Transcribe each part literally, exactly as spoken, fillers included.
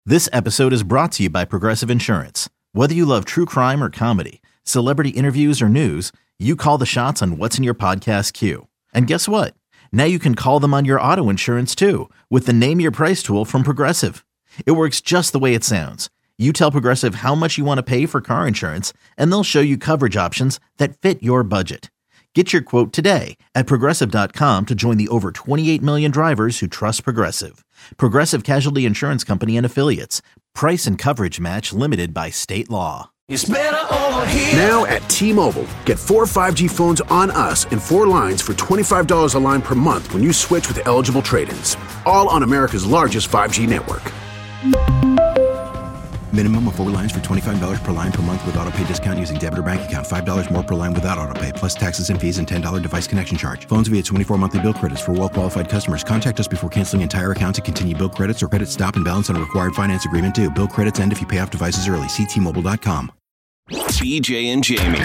This episode is brought to you by Progressive Insurance. Whether you love true crime or comedy, celebrity interviews or news, you call the shots on what's in your podcast queue. And guess what? Now you can call them on your auto insurance too with the Name Your Price tool from Progressive. It works just the way it sounds. You tell Progressive how much you want to pay for car insurance, and they'll show you coverage options that fit your budget. Get your quote today at Progressive dot com to join the over twenty-eight million drivers who trust Progressive. Progressive Casualty Insurance Company and Affiliates. Price and coverage match limited by state law. It's better over here. Now at T-Mobile, get four five G phones on us and four lines for twenty-five dollars a line per month when you switch with eligible trade-ins. All on America's largest five G network. Minimum of four lines for twenty-five dollars per line per month with autopay discount using debit or bank account. five dollars more per line without autopay, plus taxes and fees and ten dollars device connection charge. Phones via twenty-four monthly bill credits for well-qualified customers. Contact us before canceling entire account to continue bill credits or credit stop and balance on a required finance agreement due. Bill credits end if you pay off devices early. See T Mobile dot com. B J and Jamie.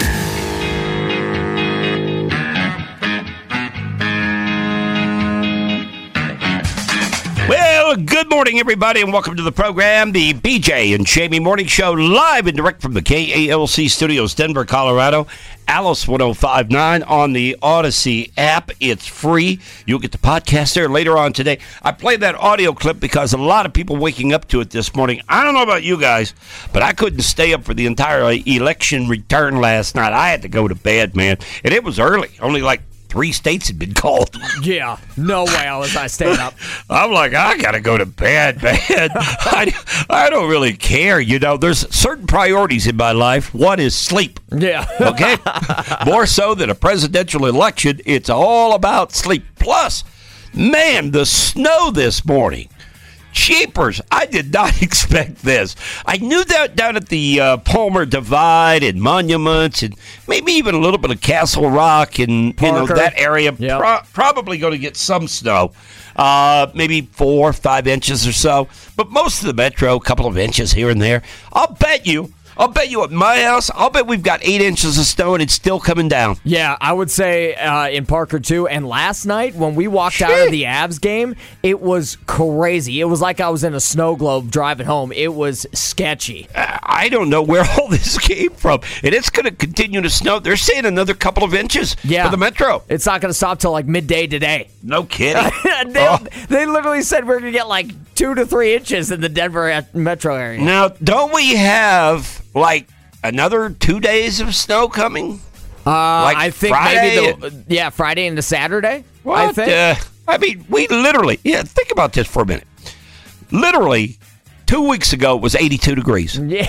Well, good morning, everybody, and welcome to the program, the B J and Jamie Morning Show, live and direct from the K A L C studios, Denver, Colorado. Alice one oh five point nine on the Odyssey app. It's free. You'll get the podcast there later on today. I played that audio clip because a lot of people waking up to it this morning. I don't know about you guys, but I couldn't stay up for the entire election return last night. I had to go to bed, man, and it was early, only like three states had been called. Yeah, no way was I staying up. I'm like, I gotta go to bed, man. I, I don't really care. You know, there's certain priorities in my life. One is sleep. Yeah. Okay? More so than a presidential election, it's all about sleep. Plus, man, the snow this morning. Jeepers, I did not expect this. I knew that down at the uh, Palmer Divide and Monuments and maybe even a little bit of Castle Rock and you know that area, yep. pro- probably going to get some snow, uh, maybe four, five inches or so. But most of the metro, a couple of inches here and there. I'll bet you. I'll bet you at my house, I'll bet we've got eight inches of snow and it's still coming down. Yeah, I would say uh, in Parker, too. And last night, when we walked Shit. out of the Avs game, it was crazy. It was like I was in a snow globe driving home. It was sketchy. Uh, I don't know where all this came from. And it's going to continue to snow. They're saying another couple of inches yeah. for the metro. It's not going to stop till like midday today. No kidding. they, oh. they literally said we're going to get like two to three inches in the Denver metro area. Now, don't we have like another two days of snow coming? Uh, like I think Friday maybe the, yeah, Friday into Saturday. What? I think. Uh, I mean, we literally yeah. Think about this for a minute. Literally, two weeks ago it was eighty-two degrees. Yeah,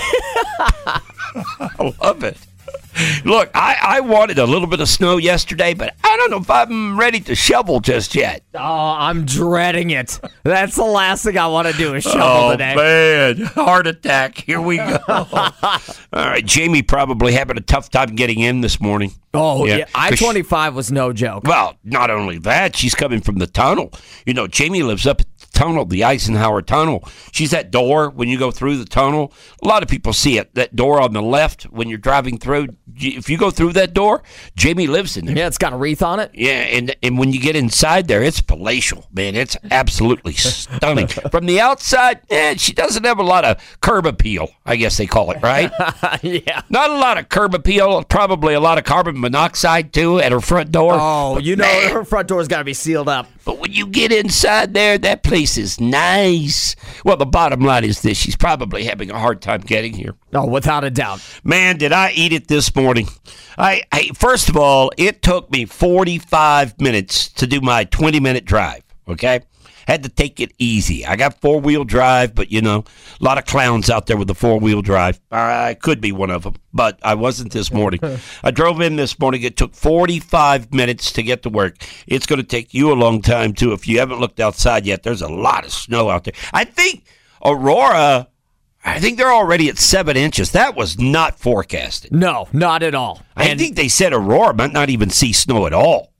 I love it. Look, I, I wanted a little bit of snow yesterday, but I don't know if I'm ready to shovel just yet. Oh, I'm dreading it. That's the last thing I want to do is shovel oh, today. Man, heart attack. Here we go. All right, Jamie probably having a tough time getting in this morning. Oh, yeah. yeah. I 'Cause twenty-five was no joke. Well, not only that, she's coming from the tunnel. You know, Jamie lives up at the tunnel, the Eisenhower Tunnel. She's that door when you go through the tunnel. A lot of people see it, that door on the left when you're driving through. If you go through that door, Jamie lives in there. Yeah, it's got a wreath on it. Yeah, and and when you get inside there, it's palatial, man. It's absolutely stunning. From the outside, eh, she doesn't have a lot of curb appeal, I guess they call it, right? Yeah. Not a lot of curb appeal, probably a lot of carbon monoxide, too, at her front door. Oh, but you know man, her front door's got to be sealed up. But when you get inside there, that place is nice. Well, the bottom line is this. She's probably having a hard time getting here. Oh, without a doubt. Man, did I eat it this morning. I, I First of all, it took me forty-five minutes to do my twenty-minute drive, okay? Had to take it easy. I got four-wheel drive, but, you know, a lot of clowns out there with the four-wheel drive. I could be one of them, but I wasn't this morning. I drove in this morning. It took forty-five minutes to get to work. It's going to take you a long time, too. If you haven't looked outside yet, there's a lot of snow out there. I think Aurora, I think they're already at seven inches. That was not forecasted. No, not at all. I and think they said Aurora might not even see snow at all.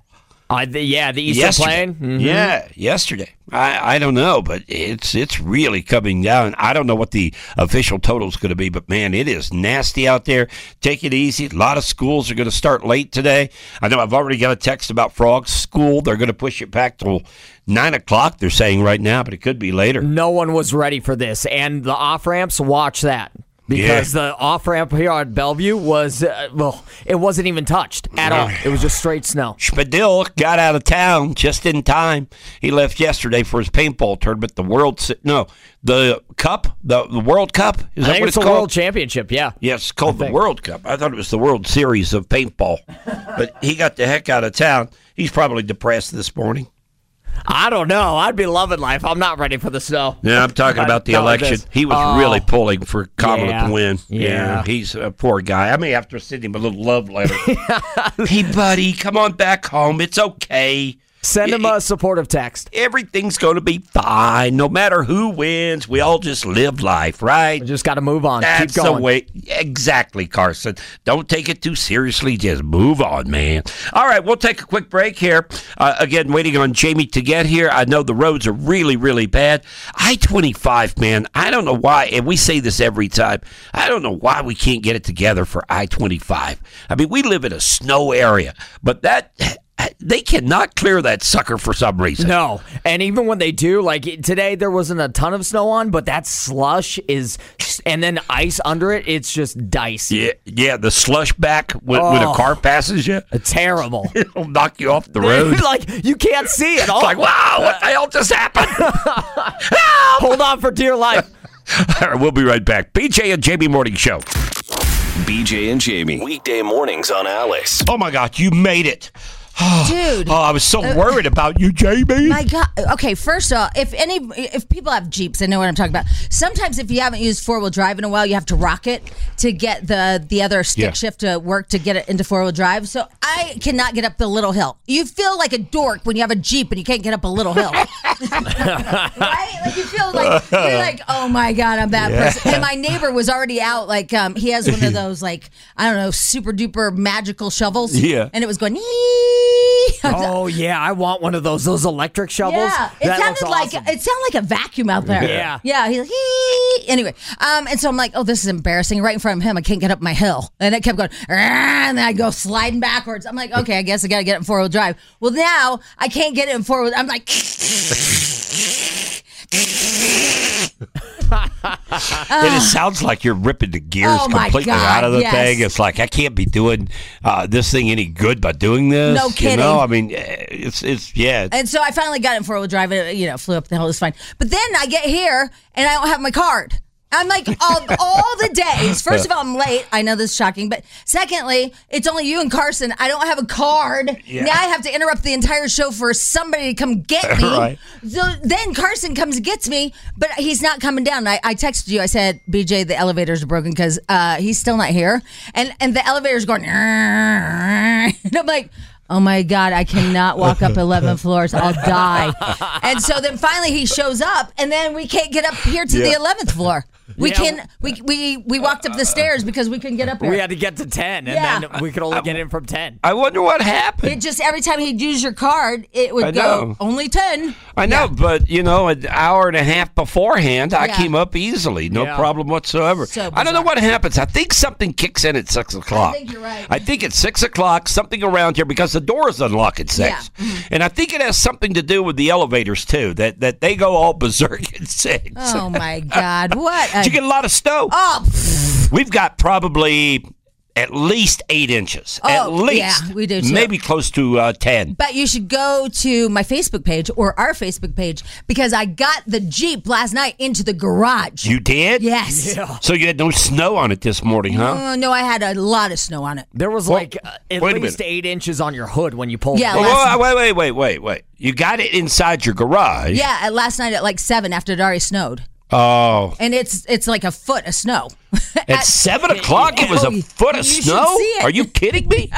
Uh, the, yeah, the Eastern yesterday. Plain. Mm-hmm. Yeah, yesterday. I, I don't know, but it's it's really coming down. I don't know what the official total is going to be, but man, it is nasty out there. Take it easy. A lot of schools are going to start late today. I know I've already got a text about Frog's school. They're going to push it back till nine o'clock, they're saying right now, but it could be later. No one was ready for this, and the off-ramps, watch that. Because yeah. the off-ramp here at Bellevue was, uh, well, it wasn't even touched at all. It was just straight snow. Spadil got out of town just in time. He left yesterday for his paintball tournament, the World, no, the Cup, the, the World Cup? Is I that think what it's it's the called? World Championship, yeah. Yes, it's called the World Cup. I thought it was the World Series of paintball. But he got the heck out of town. He's probably depressed this morning. I don't know. I'd be loving life. I'm not ready for the snow. Yeah, I'm talking about the election. He was oh, really pulling for Kamala yeah, to win. Yeah. yeah, he's a poor guy. I may have to send him a little love letter. Hey, buddy, come on back home. It's okay. Send him a supportive text. Everything's going to be fine. No matter who wins, we all just live life, right? We just got to move on. That's Keep going. the way. Exactly, Carson. Don't take it too seriously. Just move on, man. All right, we'll take a quick break here. Uh, again, waiting on Jamie to get here. I know the roads are really, really bad. I twenty-five, man, I don't know why, and we say this every time, I don't know why we can't get it together for I twenty-five. I mean, we live in a snow area, but that... they cannot clear that sucker for some reason. No. And even when they do, like today there wasn't a ton of snow on, but that slush is, and then ice under it, it's just dicey. Yeah, yeah, the slush back when, oh, when a car passes you. Terrible. It'll knock you off the road. Like, you can't see it all. It's like, wow, what the hell just happened? Hold on for dear life. All right, we'll be right back. B J and Jamie Morning Show. B J and Jamie, weekday mornings on Alice. Oh, my God, you made it. Dude. Oh, I was so worried about you, Jamie. My God. Okay, first off, if any, if people have Jeeps, they know what I'm talking about. Sometimes if you haven't used four-wheel drive in a while, you have to rock it to get the, the other stick Yeah. shift to work to get it into four-wheel drive. So I cannot get up the little hill. You feel like a dork when you have a Jeep and you can't get up a little hill. Right? Like you feel like, you're like, oh my God, I'm that Yeah. person. And my neighbor was already out. Like, um, he has one of those, like, I don't know, super duper magical shovels. Yeah. And it was going, ee. Oh, yeah, I want one of those, those electric shovels. Yeah, it That looks sounded like awesome. it sounded like a vacuum out there. Yeah. yeah. He's like, "Hee." Anyway, um, and so I'm like, oh, this is embarrassing. Right in front of him, I can't get up my hill, and it kept going, and then I go sliding backwards. I'm like, okay, I guess I got to get it in four wheel drive. Well, now I can't get it in four wheel. I'm like. And it sounds like you're ripping the gears Oh, my completely God, out of the yes. thing. It's like, I can't be doing uh, this thing any good by doing this. No kidding. You know, I mean, it's, it's yeah. And so I finally got it in four wheel drive. And it, you know, flew up the hill. It was fine. But then I get here and I don't have my card. I'm like, of all the days, first of all, I'm late. I know this is shocking. But secondly, it's only you and Carson. I don't have a card. Yeah. Now I have to interrupt the entire show for somebody to come get me. Right. So then Carson comes and gets me, but he's not coming down. I, I texted you. I said, B J, the elevators are broken because uh, he's still not here. And, and the elevator's going, and I'm like, oh my God, I cannot walk up eleven floors. I'll die. And so then finally he shows up, and then we can't get up here to Yeah. the eleventh floor. We Yeah. can we, we we walked up the stairs because we couldn't get up here. We had to get to ten, and Yeah. then we could only get in from ten. I wonder what happened. It just every time he'd use your card, it would I go know. only ten. I know, but, you know, an hour and a half beforehand, I Yeah. came up easily. No Yeah. problem whatsoever. So I don't know bizarre. what happens. I think something kicks in at six o'clock. think you're right. I think it's six o'clock, something around here, because the doors unlock at six. Yeah. Mm-hmm. And I think it has something to do with the elevators, too, that, that they go all berserk at six. Oh my God! What? Did you get a lot of snow? Oh, pfft. We've got probably at least eight inches. Oh, at least. yeah, we do too. Maybe close to uh, ten. But you should go to my Facebook page or our Facebook page because I got the Jeep last night into the garage. You did? Yes. Yeah. So you had no snow on it this morning, huh? Oh, no, I had a lot of snow on it. There was Well, like uh, at wait a least minute. eight inches on your hood when you pulled Yeah, it. Well, last- wait, wait, wait, wait, wait. You got it inside your garage. Yeah, at last night at like seven after it already snowed. Oh. And it's it's like a foot of snow. At seven o'clock, it was Oh, a foot of you should snow? see it. Are you kidding me?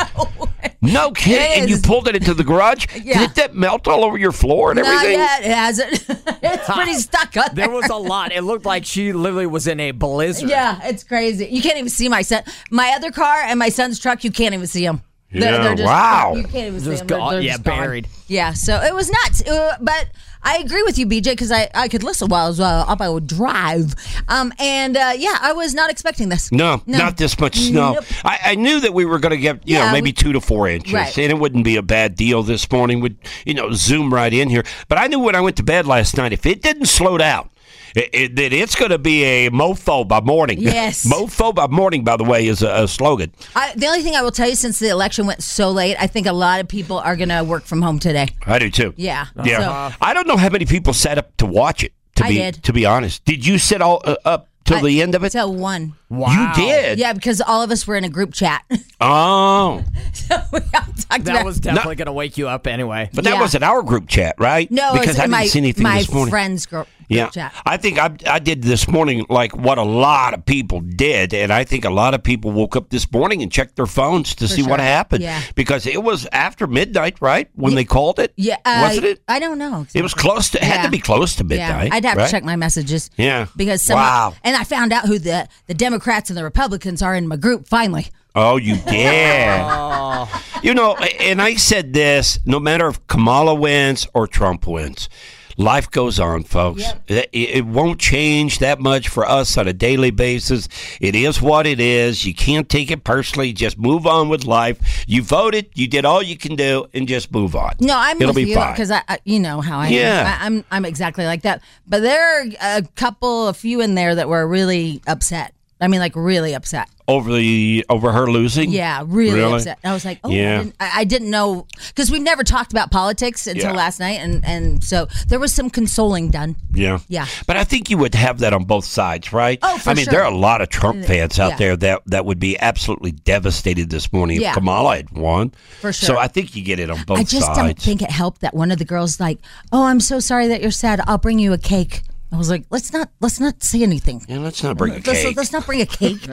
No kidding. It And you is. pulled it into the garage? Yeah. Did that melt all over your floor and Not everything? yet. It hasn't. It's pretty stuck on There there. was a lot. It looked like she literally was in a blizzard. Yeah, it's crazy. You can't even see my son. My other car and my son's truck, you can't even see them. They're, Yeah, they're just, wow. You can't even see Just them. They're- gone- they're yeah, just gone. buried. Yeah, so it was nuts. Uh, but I agree with you, B J, because I, I could listen while I was uh, up. I would drive. Um, and uh, yeah, I was not expecting this. No, not this much snow. Nope. I, I knew that we were going to get, you Yeah, know, maybe we- two to four inches, Right. and it wouldn't be a bad deal this morning. Would you know, zoom right in here. But I knew when I went to bed last night, if it didn't slow down, it, it, that it's going to be a mofo by morning. Yes. Mofo by morning, by the way, is a, a slogan. I, the only thing I will tell you, since the election went so late, I think a lot of people are going to work from home today. I do too. Yeah. Yeah. So, I don't know how many people sat up to watch it. To I be did. to be honest, did you sit all uh, up till I- the end of it? Till one. Wow. You did. Yeah, because all of us were in a group chat. Oh, so we all talked That about was definitely going to wake you up anyway. but that Yeah. wasn't our group chat, right? no, it because was I didn't my, see anything my this morning. friends' group, group Yeah, chat. I think I, I did this morning like what a lot of people did, and I think a lot of people woke up this morning and checked their phones to see what sure. happened. Yeah. Because it was after midnight, right, when they called it? Yeah, uh, wasn't it? I don't know. It was close to. It had Yeah. to be close to Yeah, midnight. I'd have right? to check my messages. Yeah. Because some Wow. and I found out who the the Democrats and the Republicans are in my group finally. Oh, you did. You know, and I said this: no matter if Kamala wins or Trump wins, life goes on, folks. It, it won't change that much for us on a daily basis. It is what it is. You can't take it personally. Just move on with life. You voted. You did all you can do, and just move on. No, I'm It'll with be you fine. because I, I, you know how I Yeah. am. I, I'm I'm exactly like that. But there are a couple, a few in there that were really upset. I mean, like really upset. Over the over her losing. Yeah, really, Really? upset. I was like, oh, Yeah. I, didn't, I, I didn't know because we've never talked about politics until Yeah. last night, and and so there was some consoling done. Yeah. Yeah. But I think you would have that on both sides, right? Oh, for I mean, sure. there are a lot of Trump fans out Yeah. there that, that would be absolutely devastated this morning Yeah. if Kamala had won. For So sure. I think you get it on both I just sides. don't think it helped that one of the girls like, oh, I'm so sorry that you're sad. I'll bring you a cake. I was like, let's not let's not say anything. Yeah, let's not bring a Let's, cake. let's not bring a cake.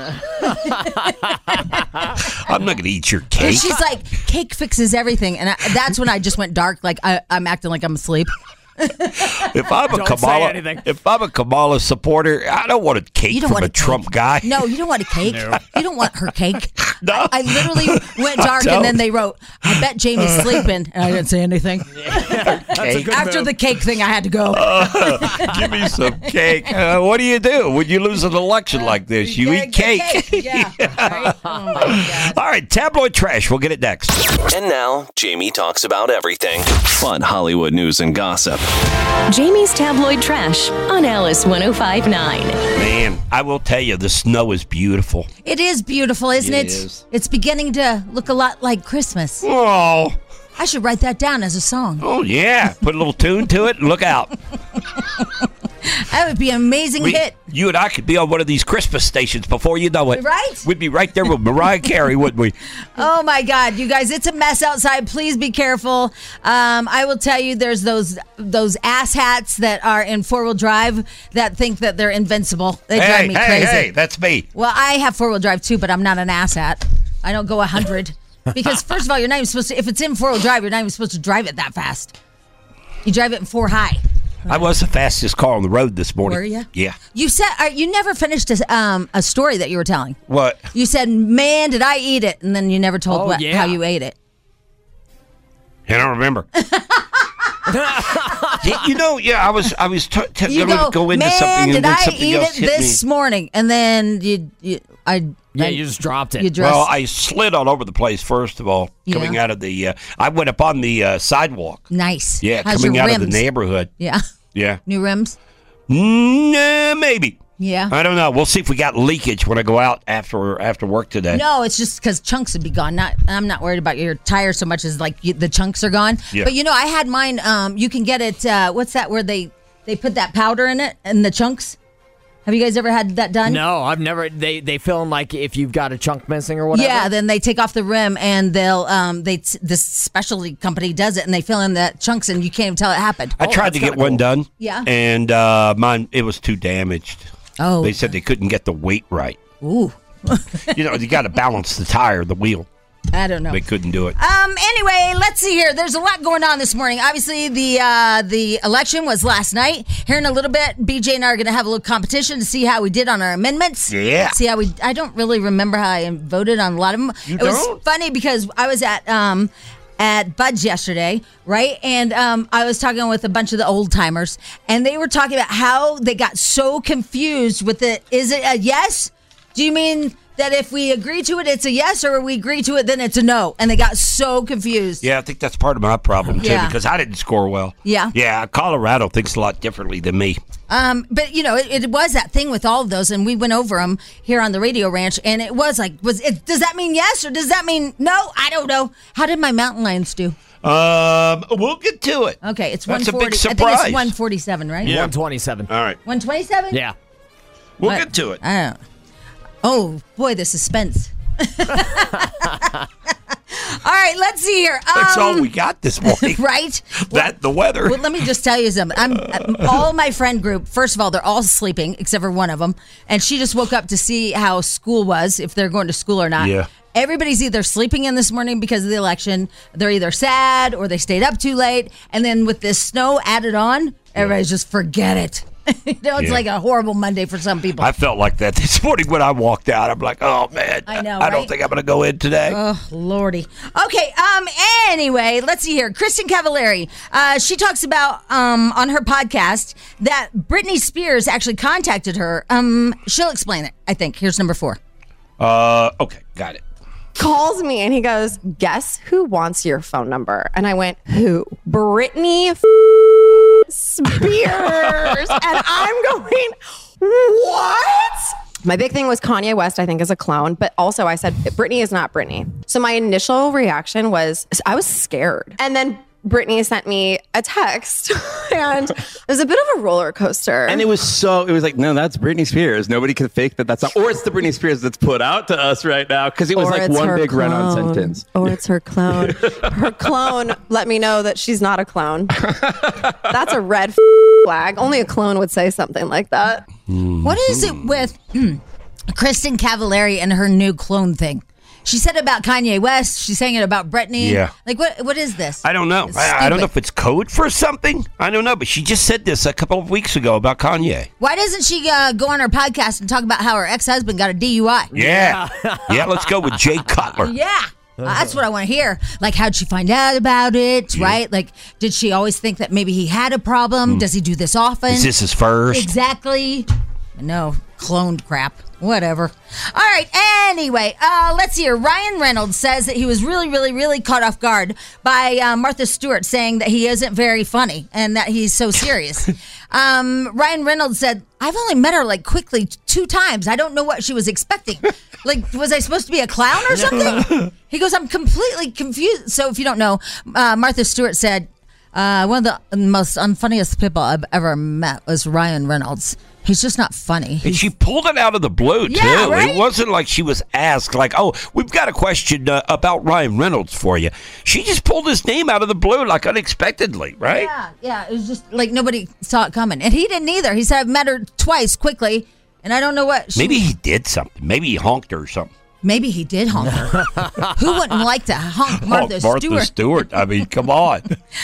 I'm not going to eat your And cake. she's like, cake fixes everything. And I, that's when I just went dark. Like, I, I'm acting like I'm asleep. If I'm a Don't say Kamala, anything. if I'm a Kamala supporter, I don't want a cake You don't from want a a Trump cake. guy. No, you don't want a cake. You don't want her cake. No. I, I literally went dark, don't. and then they wrote, I bet Jamie's sleeping. And I didn't say anything. Cake. After the cake thing, I had to go. Give me some cake. Uh, what do you do when you lose an election like this? You Yeah, eat cake. Yeah. Right? Oh, my God. All right, tabloid trash. We'll get it next. And now, Jamie talks about everything. Fun Hollywood news and gossip. Jamie's Tabloid Trash on Alice one oh five point nine. Man, I will tell you, the snow is beautiful. It is beautiful, isn't It it? is. It's beginning to look a lot like Christmas. Oh, I should write that down as a song. oh yeah. Put a little tune to it and look out. That would be an amazing We, hit. you and I could be on one of these Christmas stations before you know it. Right? We'd be right there with Mariah Carey, wouldn't we? Oh my God, you guys! It's a mess outside. Please be careful. Um, I will tell you, there's those those ass hats that are in four wheel drive that think that they're invincible. They drive Hey, me hey, crazy. hey, that's me. Well, I have four wheel drive too, but I'm not an ass hat. I don't go a hundred because first of all, you're not even supposed to. If it's in four wheel drive, you're not even supposed to drive it that fast. You drive it in four high. I was the fastest car on the road this morning. Were you? Yeah. You said uh, you never finished a, um, a story that you were telling. What? You said, "Man, did I eat it?" And then you never told Oh, what, yeah. how you ate it. I don't remember. Yeah, you know, yeah, I was, I was t- t- You going go, to go into man, something did and then I something eat else it hit this me. morning? And then you, you I, Yeah, I- you just dropped it. you dressed. Well, I slid all over the place. First of all, coming Yeah. out of the, uh, I went up on the uh, sidewalk. nice. Yeah, How's coming your out rims? of the neighborhood. Yeah, Yeah, new rims. Nah, maybe. Yeah. I don't know. We'll see if we got leakage when I go out after after work today. No, it's just because chunks would be gone. Not, I'm not worried about your tires so much as like you, the chunks are gone. Yeah. But you know, I had mine. Um, you can get it. Uh, what's that? Where they they put that powder in it and the chunks. Have you guys ever had that done? No, I've never. They they film like if you've got a chunk missing or whatever. Yeah, then they take off the rim and they'll um they this specialty company does it and they fill in the chunks and you can't even tell it happened. I tried to that's get kinda one cool. done. Yeah. And uh, mine, it was too damaged. Oh. They said they couldn't get the weight right. Ooh. You know, you got to balance the tire, the wheel. I don't know. They couldn't do it. Um. Anyway, let's see here. There's a lot going on this morning. Obviously, the uh, the election was last night. Here in a little bit, B J and I are going to have a little competition to see how we did on our amendments. Yeah. See how we. I don't really remember how I voted on a lot of them. You it was don't? funny because I was at um at Bud's yesterday, right? And um, I was talking with a bunch of the old timers, and they were talking about how they got so confused with it. Is it a yes? Do you mean that if we agree to it, it's a yes, or we agree to it, then it's a no? And they got so confused. Yeah, I think that's part of my problem, too, Yeah. because I didn't score well. Yeah. Yeah, Colorado thinks a lot differently than me. Um, but you know, it, it was that thing with all of those, and we went over them here on the Radio Ranch, and it was like, was it? Does that mean yes, or does that mean no? I don't know. How did my mountain lions do? Um, we'll get to it. Okay, it's That's one forty. a big I think surprise. it's one forty-seven, right? Yeah. one twenty-seven. All right. one twenty-seven. Yeah. We'll What? get to it. I don't. Oh boy, the suspense. All right, let's see here. Um, That's all we got this morning. Right? That, the weather. Well, let me just tell you something. I'm all my friend group. First of all, they're all sleeping except for one of them, and she just woke up to see how school was, if they're going to school or not. Yeah. Everybody's either sleeping in this morning because of the election. They're either sad or they stayed up too late, and then with this snow added on, everybody's just forget it. You know, it's Yeah. like a horrible Monday for some people. I felt like that this morning when I walked out. I'm like, oh, man. I know, I don't right? think I'm going to go in today. Oh, Lordy. Okay, um, anyway, let's see here. Kristen Cavallari, uh, she talks about, um, on her podcast that Britney Spears actually contacted her. Um, she'll explain it, I think. Here's number four. Uh, okay, got it. Calls me and he goes, guess who wants your phone number? And I went, who? Britney f- Spears. And I'm going, what? My big thing was Kanye West, I think, is a clown. But also I said, Britney is not Britney. So my initial reaction was, I was scared. And then Britney sent me a text and it was a bit of a roller coaster. And it was so, it was like, no, that's Britney Spears. Nobody could fake that that's not, or it's the Britney Spears that's put out to us right now. Because it was Or like it's one her big clone. run-on sentence. Or it's her clone. Her clone let me know that she's not a clone. That's a red f- flag. Only a clone would say something like that. What is it with hmm, Kristen Cavallari and her new clone thing? She said it about Kanye West. She's saying it about Britney. Yeah. Like, what? what is this? I don't know. It's I, I don't know stupid. if it's code for something. I don't know, but she just said this a couple of weeks ago about Kanye. Why doesn't she uh, go on her podcast and talk about how her ex-husband got a D U I? Yeah. Yeah, let's go with Jay Cutler. Yeah. That's what I want to hear. Like, how'd she find out about it, right? Like, did she always think that maybe he had a problem? Does he do this often? Is this his first? Exactly. No, cloned crap. Whatever. All right. Anyway, uh, let's see here. Ryan Reynolds says that he was really, really, really caught off guard by uh, Martha Stewart saying that he isn't very funny and that he's so serious. um, Ryan Reynolds said, I've only met her like quickly two times. I don't know what she was expecting. Like, was I supposed to be a clown or something? He goes, I'm completely confused. So if you don't know, uh, Martha Stewart said, uh, one of the most unfunniest people I've ever met was Ryan Reynolds. He's just not funny. And He's- she pulled it out of the blue, Yeah, too. right? It wasn't like she was asked, like, oh, we've got a question uh, about Ryan Reynolds for you. She just pulled his name out of the blue, like, unexpectedly, right? Yeah, yeah. It was just like nobody saw it coming. And he didn't either. He said, I've met her twice quickly, and I don't know what. She, Maybe he did something. Maybe he honked her or something. Maybe he did honk her. Who wouldn't like to honk Martha, oh, Martha Stewart? Stewart. I mean, come on.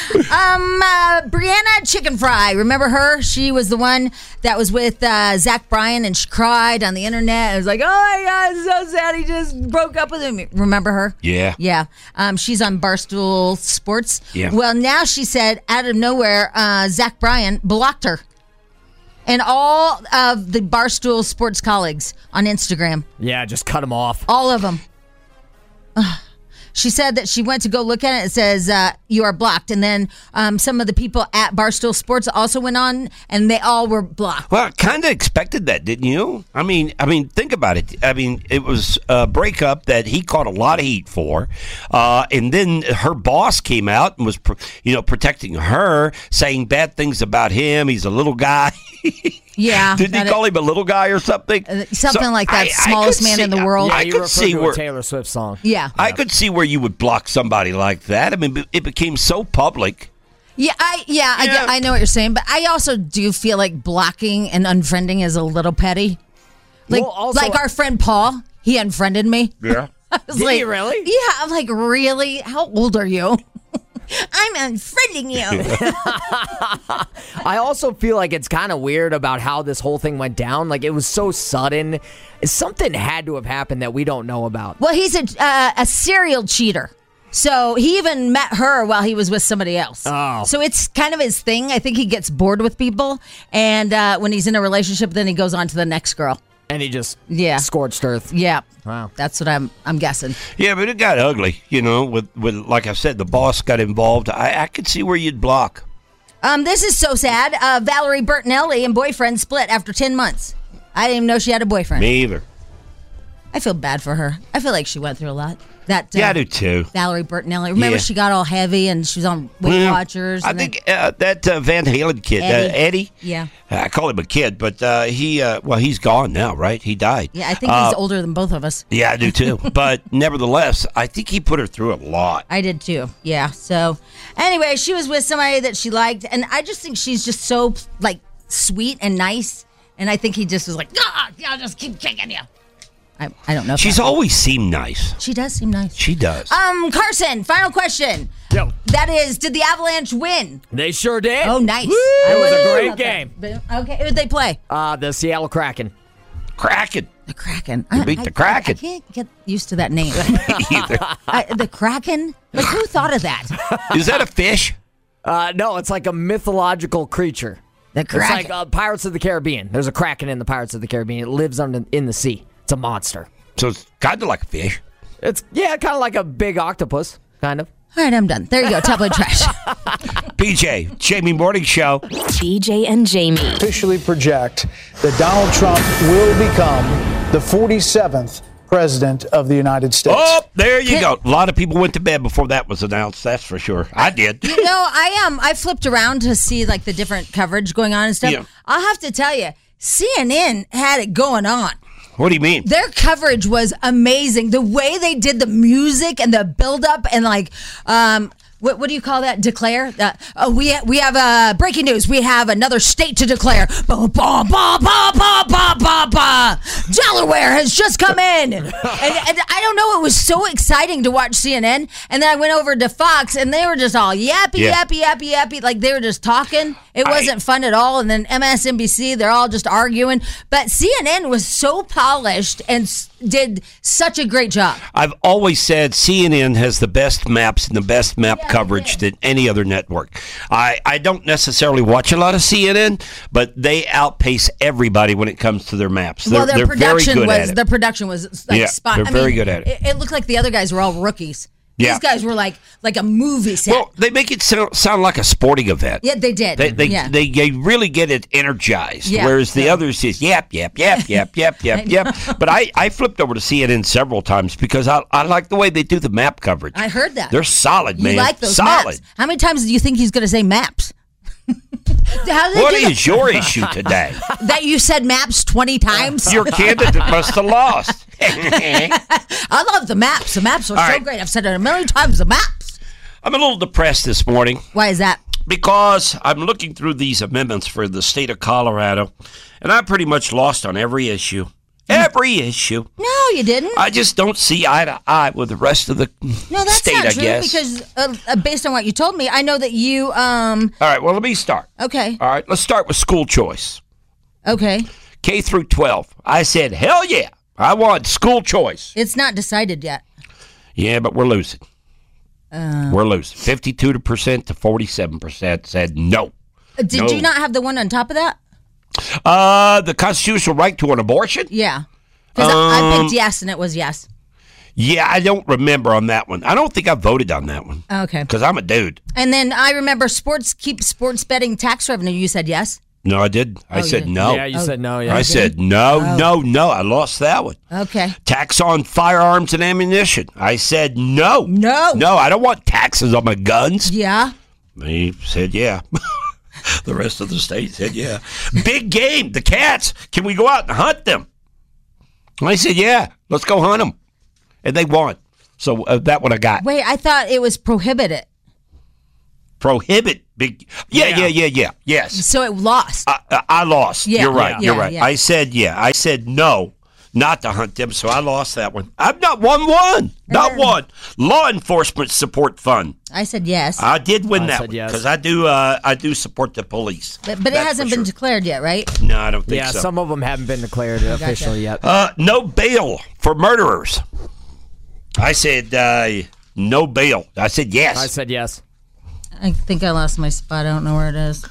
Um, uh, Brianna Chicken Fry. Remember her? She was the one that was with uh, Zach Bryan, and she cried on the internet. It was like, oh my God, it's so sad. He just broke up with him. Remember her? Yeah. Yeah. Um, she's on Barstool Sports. Yeah. Well, now she said out of nowhere, uh, Zach Bryan blocked her. And all of the Barstool Sports colleagues on Instagram. Yeah, just cut him off. All of them. Ugh. She said that she went to go look at it. It says, uh, you are blocked. And then um, some of the people at Barstool Sports also went on, and they all were blocked. Well, I kind of expected that, didn't you? I mean, I mean, think about it. I mean, it was a breakup that he caught a lot of heat for, uh, and then her boss came out and was, pr- you know, protecting her, saying bad things about him. He's a little guy. Yeah. Didn't he that call it- him a little guy or something? Uh, something So like that. I- I Smallest could man see- in the world. I, Yeah, you could referred see to a where. Taylor Swift song. Yeah. I could see where you would block somebody like that. I mean, it became so public. Yeah, I yeah, I, Yeah. get- I know what you're saying, but I also do feel like blocking and unfriending is a little petty. Like Well, also- like our friend Paul, he unfriended me. Yeah. I was Did like, he really? Yeah, I'm like, really? How old are you? I'm unfriending you. I also feel like it's kind of weird about how this whole thing went down. Like, it was so sudden. Something had to have happened that we don't know about. Well, he's a uh, a serial cheater. So he even met her while he was with somebody else. Oh. So it's kind of his thing. I think he gets bored with people. And uh, when he's in a relationship, then he goes on to the next girl. And he just yeah. scorched earth. Yeah. Wow. That's what I'm I'm guessing. Yeah, but it got ugly, you know, with, with like I said, the boss got involved. I, I could see where you'd block. Um, this is so sad. Uh, Valerie Bertinelli and boyfriend split after ten months. I didn't even know she had a boyfriend. Me either. I feel bad for her. I feel like she went through a lot. That uh, Yeah, I do too. Valerie Bertinelli. Remember Yeah. she got all heavy and she was on Weight Well, Watchers. I and think uh, that uh, Van Halen kid, Eddie. Uh, Eddie. Yeah. I call him a kid, but uh, he, uh, well, he's gone now, right? He died. Yeah, I think Uh, he's older than both of us. Yeah, I do too. But nevertheless, I think he put her through a lot. I did too. Yeah. So anyway, she was with somebody that she liked, and I just think she's just so like sweet and nice. And I think he just was like, ah, yeah, I'll just keep kicking you. I, I don't know. if She's that- always seemed nice. She does seem nice. She does. Um, Carson, final question. Yo. That is, did the Avalanche win? They sure did. Oh, nice. It was a Woo! great Okay. game. Okay, who did they play? Uh, the Seattle Kraken. Kraken. The Kraken. You beat I- the Kraken. I, I can't get used to that name. Either. I, the Kraken? Like, who thought of that? Is that a fish? Uh, no, it's like a mythological creature. The It's Kraken. like uh, Pirates of the Caribbean. There's a Kraken in the Pirates of the Caribbean. It lives under, in the sea. It's a monster. So it's kind of like a fish. It's, yeah, kind of like a big octopus, kind of. All right, I'm done. There you go. Tabloid trash. B J, Jamie Morning Show. B J and Jamie. Officially project that Donald Trump will become the forty-seventh president of the United States. Oh, there you go. A lot of people went to bed before that was announced. That's for sure. I did. You know, I um, I flipped around to see like the different coverage going on and stuff. Yeah. I'll have to tell you, C N N had it going on. What do you mean? Their coverage was amazing. The way they did the music and the build up and like um what, what do you call that? Declare? Uh, oh, we we have uh, breaking news. We have another state to declare. Ba, ba, ba, ba, ba, ba, ba, ba. Delaware has just come in. and, and I don't know. It was so exciting to watch C N N. And then I went over to Fox and they were just all yappy, Yeah. yappy, yappy, yappy. Like they were just talking. It I- wasn't fun at all. And then M S N B C, they're all just arguing. But C N N was so polished and s- did such a great job. I've always said C N N has the best maps and the best map Yeah, coverage they than any other network. I, I don't necessarily watch a lot of C N N, but they outpace everybody when it comes to their maps. They're, well, their they're very production good was at it. their production was like Yeah, spot. they're I very mean, good at it. it. It looked like the other guys were all rookies. Yeah. These guys were like like a movie set. Well, they make it sound, sound like a sporting event. yeah, they did. They they, yeah. they they really get it energized, Yeah, whereas the yeah. others is yap yap yap yap yap yap yap. But I, I flipped over to C N N several times because I I like the way they do the map coverage. I heard that. They're solid, you man. like those solid. maps? How many times do you think he's going to say maps? How do they What do is your issue today? that? That you said maps twenty times? Your candidate must have lost. I love the maps. The maps are All so right. great. I've said it a million times. The maps. I'm a little depressed this morning Why is that? because I'm looking through these amendments for the state of Colorado, and I pretty much lost on every issue. Every issue. No, you didn't. I just don't see eye to eye with the rest of the no, that's state, not I true. guess. Because uh, uh, based on what you told me, I know that you. Um. All right, well, let me start. Okay. All right, let's start with school choice. Okay. K through twelve. I said, hell yeah, I want school choice. It's not decided yet. Yeah, but we're losing. Uh, We're losing. fifty-two percent to forty-seven percent said no. Did No. you not have the one on top of that? Uh, the constitutional right to an abortion? Yeah. Because I, I Um, picked yes, and it was yes. Yeah, I don't remember on that one. I don't think I voted on that one Okay. because I'm a dude. And then I remember sports keep sports betting tax revenue. You said yes. No, I did. I Oh, you said did. no. Yeah, you Oh. said no. Yeah. I said no, no, no. I lost that one. Okay. Tax on firearms and ammunition. I said no. No. No, I don't want taxes on my guns. Yeah. He said yeah. The rest of the state said yeah. Big game, the cats. Can we go out and hunt them? I said yeah. Let's go hunt them. And they won. So uh, that one I got. Wait, I thought it was prohibited, Prohibit big. Yeah, yeah, Yeah. yeah, yeah. Yes. so it lost. I, I- I lost. Yeah, You're right. yeah, You're yeah, right. yeah. I said yeah. I said no. not to hunt them, so I lost that one. I've not won one. Not one. Law Enforcement Support Fund. I said yes. I did win I that said one yes. because I do. Uh, I do support the police. But, but it That's hasn't for been sure. declared yet, right? No, I don't think Yeah, so. some of them haven't been declared officially yet. Uh, no bail for murderers. I said uh, no bail. I said yes. I said yes. I think I lost my spot. I don't know where it is.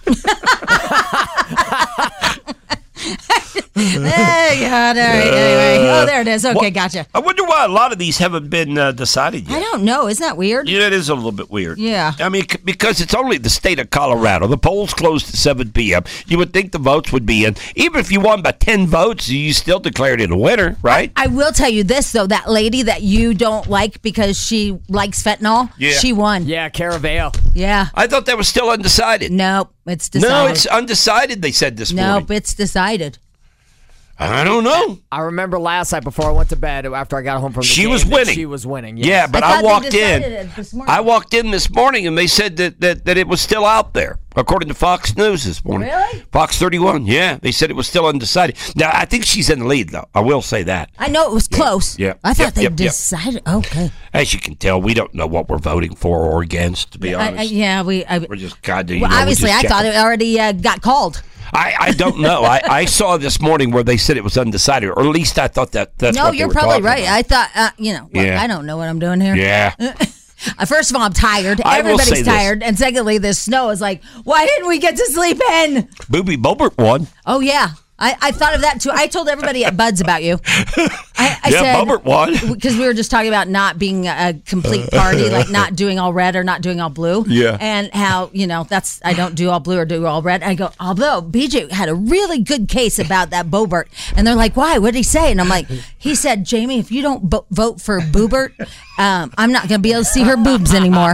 Oh, God. All right. Anyway. Oh, there it is. Okay, Well, gotcha. I wonder why a lot of these haven't been uh, decided yet. I don't know. Isn't that weird? Yeah, it is a little bit weird. Yeah. I mean, c- because it's only the state of Colorado. The polls closed at seven p.m. You would think the votes would be in. Even if you won by ten votes, you still declared it a winner, right? I will tell you this, though. That lady that you don't like because she likes fentanyl, Yeah. she won. Yeah, Caravale. Yeah. I thought that was still undecided. Nope. It's decided. No, it's undecided, they said this morning. Nope. It's decided. I don't know. I remember last night before I went to bed, after I got home from the She game, was that winning. She was winning. Yes. Yeah, but I I, thought they walked decided in. it this morning. I walked in this morning and they said that, that, that it was still out there, according to Fox News this morning. Really? Fox thirty-one, yeah. They said it was still undecided. Now, I think she's in the lead, though. I will say that. I know it was close. Yeah. I thought Yep, they yep, yep. decided. Okay. As you can tell, we don't know what we're voting for or against, to be I, honest. I, yeah, we. I, We're just kind of, you well, know, we obviously, just I check thought it. it already uh, got called. I, I don't know. I, I saw this morning where they said it was undecided, or at least I thought that that's no, what they you're were probably talking right. about. I thought, uh, you know, look, Yeah. I don't know what I'm doing here. Yeah. Uh, First of all, I'm tired. I will say Everybody's this. tired. And secondly, this snow is like, why didn't we get to sleep in? Booby Bobert won. Oh, yeah. I, I thought of that too. I told everybody at Bud's about you. I, I Yeah, said, Bobert won. Because we were just talking about not being a complete party, like not doing all red or not doing all blue. Yeah. And how, you know, that's, I don't do all blue or do all red. I go, although B J had a really good case about that Bobert. And they're like, why? What did he say? And I'm like, he said, Jamie, if you don't bo- vote for Boobert, um, I'm not going to be able to see her boobs anymore.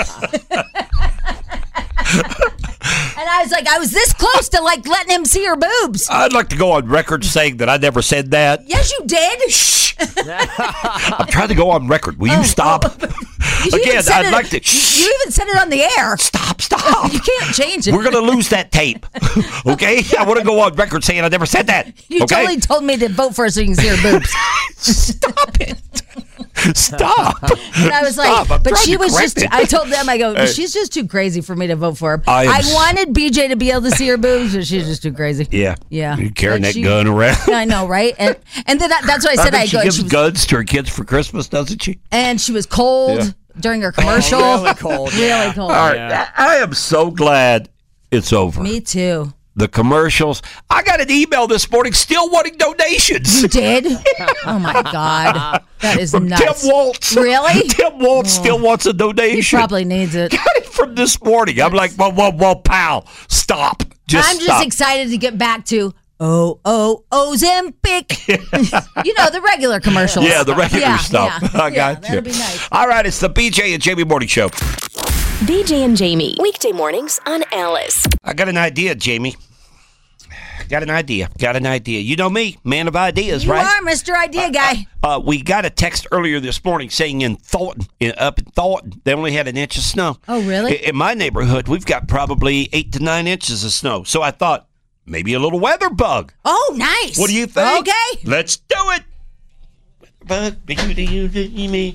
And I was like, I was this close to like letting him see her boobs. I'd like to go on record saying that I never said that. Yes, you did. Shh. I'm trying to go on record. Will you stop? You even Again, said I'd it- like to. You, Shh. you even said it on the air. Stop, stop. You can't change it. We're going to lose that tape. Okay? I want to go on record saying I never said that. You okay? totally told me to vote for her so you can see her boobs. Stop it. Stop. And I was Stop. like, I'm but trying she to was correct just, it. I told them, I go, Hey. she's just too crazy for me to vote for her. I am I, s- wanted B J to be able to see her boobs, but she's just too crazy. Yeah. Yeah. You carrying But that she- gon around. I know, right? And and then that, that's why I said I I, think she go, and gives she, was, guns to her kids for Christmas, doesn't she? and she was cold Yeah. during her commercial. really cold. Really cold. All right. I am so glad it's over. Me too. The commercials. I got an email this morning still wanting donations. You did? Oh my God. That is From nuts. Tim Waltz. Really? Tim Waltz still wants a He donation. probably needs it. Got it from this morning. I'm like, whoa, whoa, whoa, pal. Stop. Just I'm just stop. excited to get back to oh oh Ozempic. You know, the regular commercials. Yeah, the regular Yeah, stuff. yeah. I Yeah, got you. that'll be nice. All right, it's the B J and Jamie Morning Show. B J and Jamie. Weekday mornings on Alice. I got an idea, Jamie. Got an idea. Got an idea. You know me, man of ideas, You right? are Mister Idea Guy. Uh, we got a text earlier this morning saying in Thornton, in, up in Thornton, they only had an inch of snow. Oh, really? In, in my neighborhood, we've got probably eight to nine inches of snow. So I thought maybe a little weather bug. Oh, nice. What do you think? Okay. Let's do it. Bug, be you, you, you, me.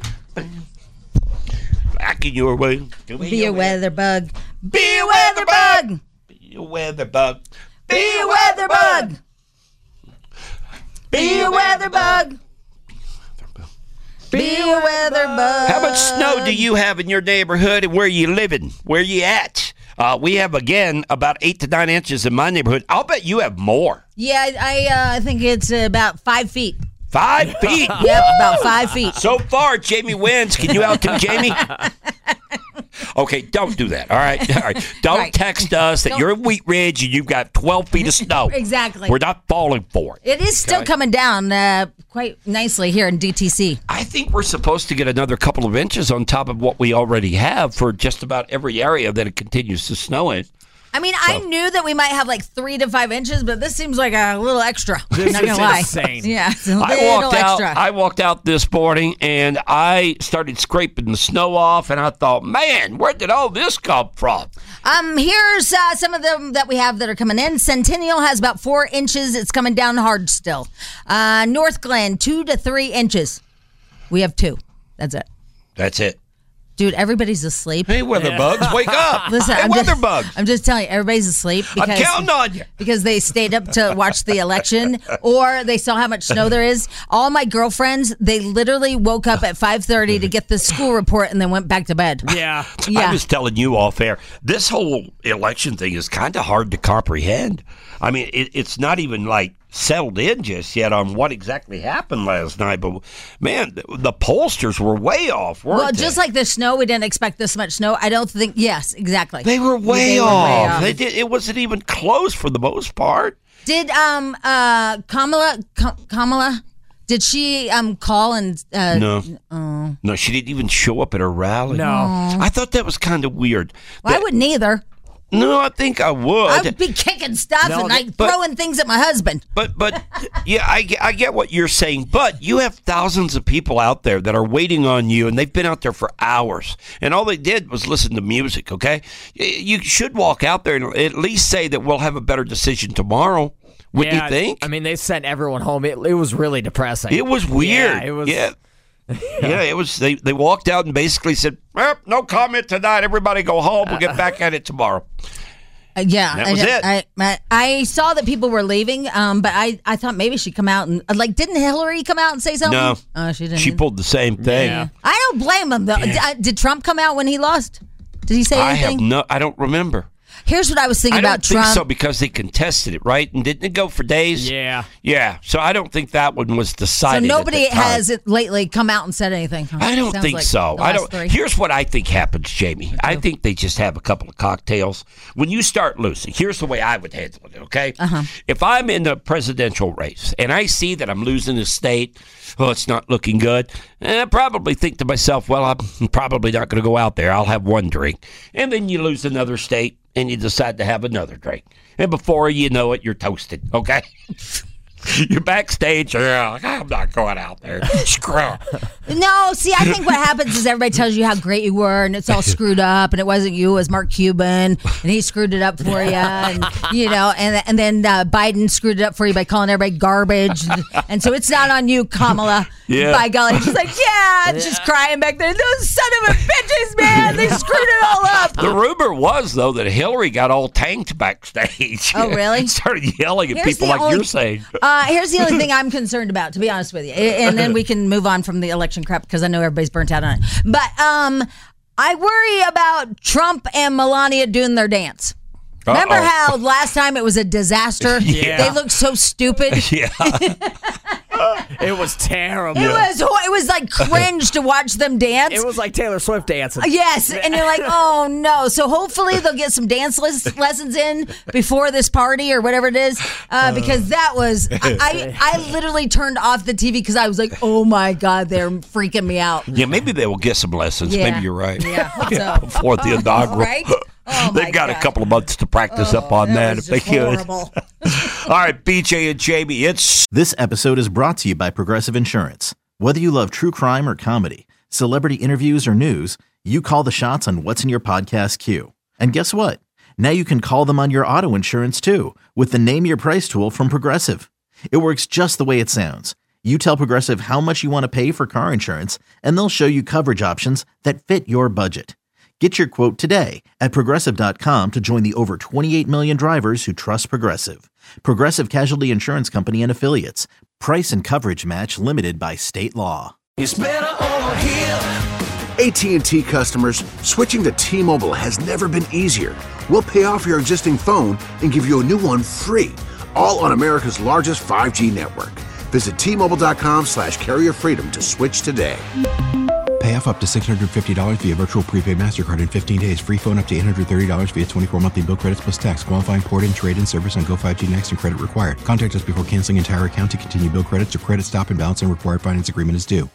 Back in your way. Be a weather bug. Be a weather bug. Be a weather bug. Be a weather bug. Be a weather bug. Be a weather bug. How much snow do you have in your neighborhood and where you living? Where you at? Uh, we have, again, about eight to nine inches in my neighborhood. I'll bet you have more. Yeah, I I, uh, I think it's uh, about five feet. Five feet. Yep, about five feet. So far, Jamie wins. Can you out-do Jamie? Okay, don't do that. All right, all right. Don't Right. text us that Don't- you're in Wheat Ridge and you've got twelve feet of snow. Exactly. We're not falling for it. It is still Okay. coming down uh, quite nicely here in D T C. I think we're supposed to get another couple of inches on top of what we already have for just about every area that it continues to snow in. I mean, I knew that we might have like three to five inches, but this seems like a little extra. This Not is gonna lie. insane. Yeah, it's a I little walked extra. out. I walked out this morning and I started scraping the snow off, and I thought, man, where did all this come from? Um, here's uh, some of them that we have that are coming in. Centennial has about four inches. It's coming down hard still. Uh, North Glen, two to three inches. We have two. That's it. That's it. Dude, everybody's asleep. Hey, weather yeah. bugs, wake up. Listen, hey, I'm weather just, bugs. I'm just telling you, everybody's asleep. Because, I'm counting on you. Because they stayed up to watch the election or they saw how much snow there is. All my girlfriends, they literally woke up at five thirty to get the school report and then went back to bed. Yeah. yeah. I was telling you off air, this whole election thing is kind of hard to comprehend. I mean, it, it's not even like settled in just yet on what exactly happened last night. But, man, the, the pollsters were way off, weren't Well, they? just like the snow, we didn't expect this much snow. I don't think, yes, exactly. They were way, they off. Were way off. They did. It wasn't even close for the most part. Did um uh Kamala, Ka- Kamala, did she um call and... Uh, no. Oh. No, she didn't even show up at her rally. No. I thought that was kind of weird. Well, that, I wouldn't either. No, I think I would. I would be kicking stuff No, and like but- throwing things at my husband. But, but yeah, I, get- I get what you're saying. But you have thousands of people out there that are waiting on you, and they've been out there for hours. And all they did was listen to music, okay? Y- You should walk out there and at least say that we'll have a better decision tomorrow. Wouldn't yeah, you think? I mean, they sent everyone home. It, it was really depressing. It was weird. Yeah, it was. Yeah. Yeah, it was. They, they walked out and basically said, well, no comment tonight. Everybody go home. We'll get back at it tomorrow. Uh, yeah, That was I, it. I, I, I saw that people were leaving, um, but I, I thought maybe she'd come out and like, didn't Hillary come out and say something? No. oh, she didn't. She pulled the same thing. Yeah. I don't blame him though. Did, uh, did Trump come out when he lost? Did he say I anything? have no. I don't remember. Here's what I was thinking I about don't think Trump. so because they contested it, right? And didn't it go for days? Yeah. Yeah. So I don't think that one was So decided. nobody at the time. has it lately come out and said anything. Huh? I don't Sounds think like so. the I last don't. three. Here's what I think happens, Jamie. I think they just have a couple of cocktails. When you start losing, here's the way I would handle it. Okay. Uh-huh. If I'm in the presidential race and I see that I'm losing the state, oh, it's not looking good. I probably think to myself, well, I'm probably not going to go out there. I'll have one drink, and then you lose another state. And you decide to have another drink. And before you know it, you're toasted, okay? You're backstage. You're like, I'm not going out there. Screw it. No, see, I think what happens is everybody tells you how great you were, and it's all screwed up, and it wasn't you, it was Mark Cuban, and he screwed it up for you, and you know, and and then uh, Biden screwed it up for you by calling everybody garbage, and so it's not on you, Kamala. Yeah. By golly, she's like, yeah, just crying back there. Those son of a bitches, man, they screwed it all up. The rumor was, though, that Hillary got all tanked backstage. Oh, really? Started yelling at Here's people the like only- you're saying. Uh, here's the only thing I'm concerned about, to be honest with you, and then we can move on from the election crap because I know everybody's burnt out on it. But um, I worry about Trump and Melania doing their dance. Remember Uh-oh. how last time it was a disaster? Yeah. They looked so stupid. Yeah. It was terrible. It was it was like cringe to watch them dance. It was like Taylor Swift dancing. Yes, and you're like, oh no. So hopefully they'll get some dance les- lessons in before this party or whatever it is, uh, because that was I, I I literally turned off the T V because I was like, oh my god, they're freaking me out. Yeah, maybe they will get some lessons. Yeah. Maybe you're right. Yeah, hope so. Before the inaugural. Right? Oh, my They've got God. a couple of months to practice up on that, was if they just could. horrible. All right, B J and Jamie, it's This episode is brought to you by Progressive Insurance. Whether you love true crime or comedy, celebrity interviews or news, you call the shots on what's in your podcast queue. And guess what? Now you can call them on your auto insurance too with the Name Your Price tool from Progressive. It works just the way it sounds. You tell Progressive how much you want to pay for car insurance, and they'll show you coverage options that fit your budget. Get your quote today at Progressive dot com to join the over twenty-eight million drivers who trust Progressive. Progressive Casualty Insurance Company and Affiliates. Price and coverage match limited by state law. It's better over here. A T and T customers, switching to T-Mobile has never been easier. We'll pay off your existing phone and give you a new one free, all on America's largest five G network. Visit T Mobile dot com slash carrier freedom to switch today. Pay off up to six hundred fifty dollars via virtual prepaid MasterCard in fifteen days. Free phone up to eight hundred thirty dollars via twenty-four monthly bill credits plus tax. Qualifying port-in, trade-in service on Go five G Next and credit required. Contact us before canceling entire account to continue bill credits or credit stop and balance and required finance agreement is due.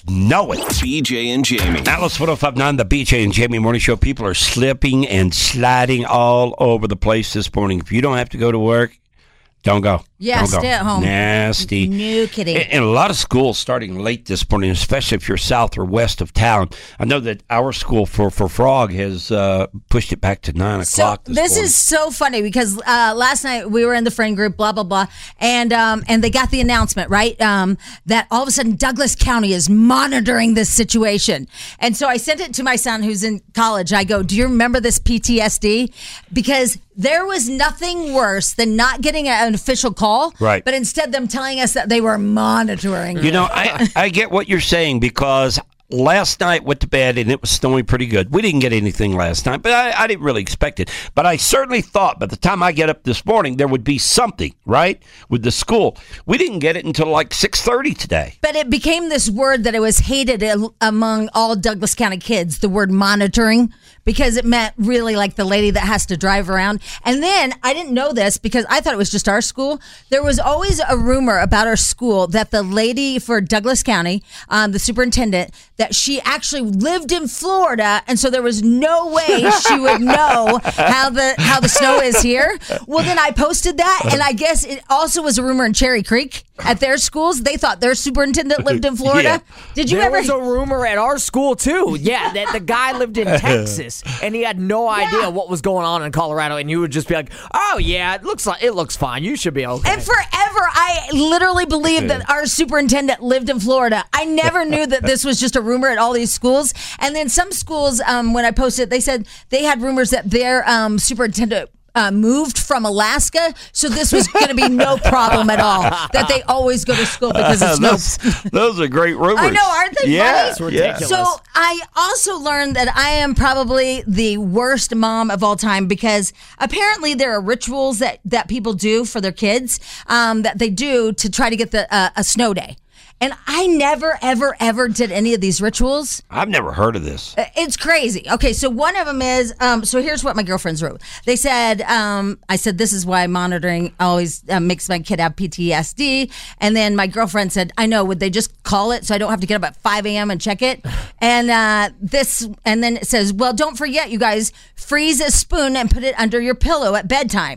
snowing. B J and Jamie. Alice one oh five point nine, the B J and Jamie Morning Show. People are slipping and sliding all over the place this morning. If you don't have to go to work, don't go. Yeah, don't stay go. at home. Nasty. No kidding. And, and a lot of schools starting late this morning, especially if you're south or west of town. I know that our school for, for Frog has uh, pushed it back to nine So o'clock this, this morning. is so funny because uh, last night we were in the friend group, blah blah blah, and um, and they got the announcement right um, that all of a sudden Douglas County is monitoring this situation, and so I sent it to my son who's in college. I go, "Do you remember this P T S D?" Because there was nothing worse than not getting an official call, right? But instead them telling us that they were monitoring. You know, I I get what you're saying because last night went to bed and it was snowing pretty good. We didn't get anything last night, but I, I didn't really expect it. But I certainly thought by the time I get up this morning, there would be something, right, with the school. We didn't get it until like six thirty today. But it became this word that it was hated among all Douglas County kids, the word monitoring, because it meant really like the lady that has to drive around. And then I didn't know this because I thought it was just our school. There was always a rumor about our school that the lady for Douglas County, um, the superintendent, that she actually lived in Florida, and so there was no way she would know how the how the snow is here. Well, then I posted that, and I guess it also was a rumor in Cherry Creek at their schools. They thought their superintendent lived in Florida. Yeah. Did you there ever? was a rumor at our school too. Yeah, that the guy lived in Texas and he had no idea Yeah. what was going on in Colorado, and you would just be like, "Oh yeah, it looks like it looks fine. You should be okay." And forever, I literally believed that our superintendent lived in Florida. I never knew that this was just a rumor at all these schools. And then some schools, um, when I posted, they said they had rumors that their um, superintendent Uh, moved from Alaska, so this was going to be no problem at all. That they always go to school because of snow. those, those are great rumors. I know, aren't they yeah, funny? It's ridiculous. So I also learned that I am probably the worst mom of all time because apparently there are rituals that, that people do for their kids um, that they do to try to get the uh, a snow day. And I never, ever, ever did any of these rituals. I've never heard of this. It's crazy. Okay, so one of them is, um, so here's what my girlfriends wrote. They said, um, I said, this is why monitoring always uh, makes my kid have P T S D. And then my girlfriend said, I know, would they just call it so I don't have to get up at five a.m. and check it? And uh, this, and then it says, well, don't forget, you guys, freeze a spoon and put it under your pillow at bedtime.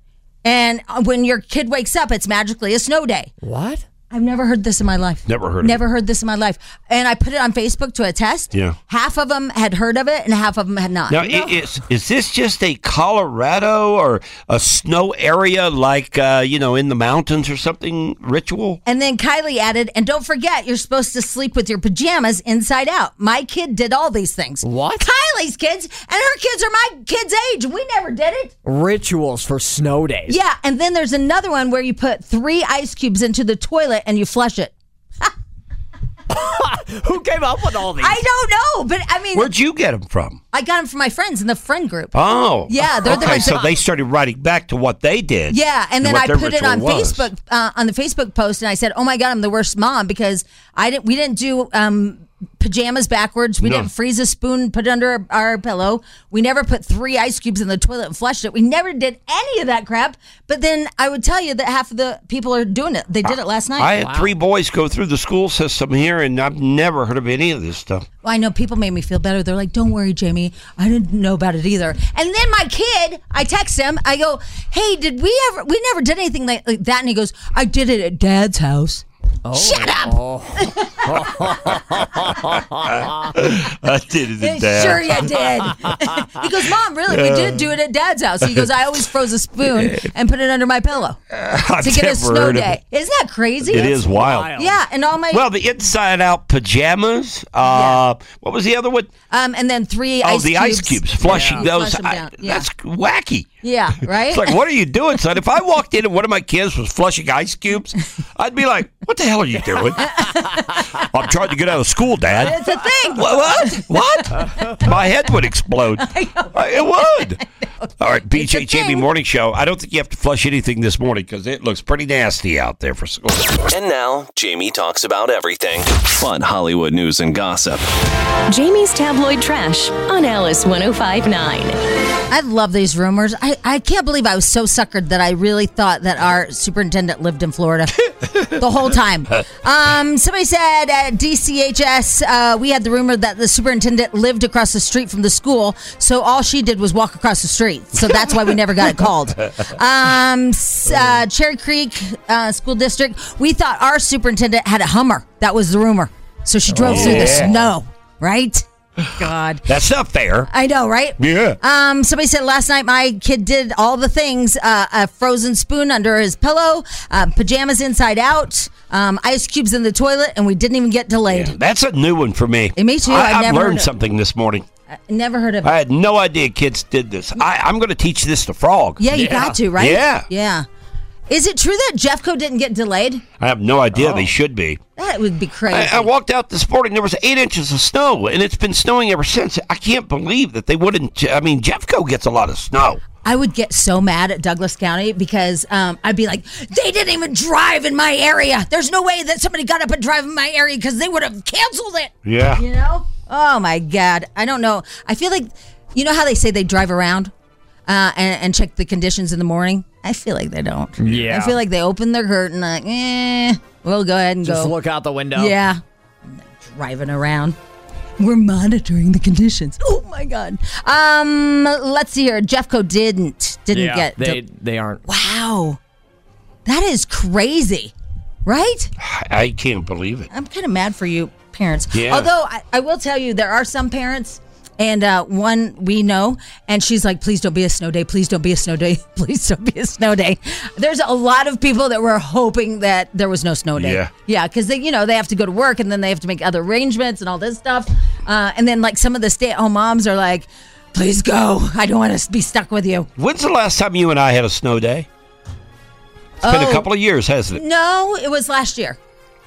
And when your kid wakes up, it's magically a snow day. What? I've never heard this in my life. Never heard of Never it. heard this in my life. And I put it on Facebook to attest. Yeah. Half of them had heard of it and half of them had not. Now, i- is, is this just a Colorado or a snow area like, uh, you know, in the mountains or something ritual? And then Kylie added, and don't forget, you're supposed to sleep with your pajamas inside out. My kid did all these things. What? Kylie's kids, and her kids are my kids' age. We never did it. Rituals for snow days. Yeah, and then there's another one where you put three ice cubes into the toilet and you flush it. Who came up with all these? I don't know, but I mean, Where'd you get them from? I got them from my friends in the friend group. Oh. Yeah, they're the okay, ones so that- they started writing back to what they did. Yeah, and then what I their put it ritual on was. Facebook uh, on the Facebook post, and I said, "Oh my God, I'm the worst mom because I didn't. We didn't do um, pajamas backwards. We No. didn't freeze a spoon, put it under our, our pillow. We never put three ice cubes in the toilet and flushed it. We never did any of that crap. But then I would tell you that half of the people are doing it. They did it last night. I had three boys go through the school system here, and I've never heard of any of this stuff. Well, I know people made me feel better. They're like, "Don't worry, Jamie. I didn't know about it either." And then my kid, I text him. I go, "Hey, did we ever? We never did anything like, like that." And he goes, "I did it at Dad's house." Oh. Shut up! I did it at Dad. Sure you did. He goes, "Mom, really? We did do it at Dad's house." He goes, "I always froze a spoon and put it under my pillow I've to get a never snow heard of day." it. Isn't that crazy? It is wild. Yeah, and all my Well, the inside-out pajamas. Uh, What was the other one? um, and then three Oh, ice the cubes. ice cubes. Flushing Yeah. those. Flush 'em I- down. Yeah. That's wacky. Yeah, right. It's like, what are you doing, son? If I walked in and one of my kids was flushing ice cubes, I'd be like, what the hell are you doing? I'm trying to get out of school, Dad. It's a thing. What? What? What? My head would explode. It would. All right, B J It's a Jamie thing. Morning Show. I don't think you have to flush anything this morning because it looks pretty nasty out there for school. And now, Jamie talks about everything. Fun Hollywood news and gossip. Jamie's Tabloid Trash on Alice one oh five point nine. I love these rumors. I, I can't believe I was so suckered that I really thought that our superintendent lived in Florida the whole time. Um, somebody said at D C H S, uh, we had the rumor that the superintendent lived across the street from the school, so all she did was walk across the street. So that's why we never got it called. Um, s- uh, Cherry Creek uh, School District, we thought our superintendent had a Hummer. That was the rumor. So she drove Oh, through the yeah. snow, right? God. That's not fair. I know, right? Yeah. Um, somebody said last night my kid did all the things: uh, a frozen spoon under his pillow, uh, pajamas inside out, um, ice cubes in the toilet, and we didn't even get delayed. Yeah, that's a new one for me. Eh, me too. I, I've I've never heard learned of- something this morning. I never heard of it. I had no idea kids did this. I, I'm going to teach this to Frog. Yeah, you got to, right? Yeah. Yeah. Is it true that Jeffco didn't get delayed? I have no idea. Oh. They should be. That would be crazy. I, I walked out this morning. There was eight inches of snow, and it's been snowing ever since. I can't believe that they wouldn't. I mean, Jeffco gets a lot of snow. I would get so mad at Douglas County because um, I'd be like, they didn't even drive in my area. There's no way that somebody got up and drive in my area because they would have canceled it. Yeah. You know? Oh, my God. I don't know. I feel like, you know how they say they drive around uh, and, and check the conditions in the morning? I feel like they don't. Yeah. I feel like they open their curtain like, eh, we'll go ahead and Just go. look out the window. Yeah. Driving around. We're monitoring the conditions. Oh my God. Um, let's see here. Jeffco didn't didn't Yeah, get. they they aren't. Wow, that is crazy, right? I can't believe it. I'm kind of mad for you, parents. Yeah. Although I, I will tell you, there are some parents. And uh, one we know, and she's like, please don't be a snow day. Please don't be a snow day. Please don't be a snow day. There's a lot of people that were hoping that there was no snow day. Yeah. Yeah, because they, you know, they have to go to work and then they have to make other arrangements and all this stuff. Uh, and then like some of the stay-at-home moms are like, please go. I don't want to be stuck with you. When's the last time you and I had a snow day? It's been Oh. a couple of years, hasn't it? No, it was last year.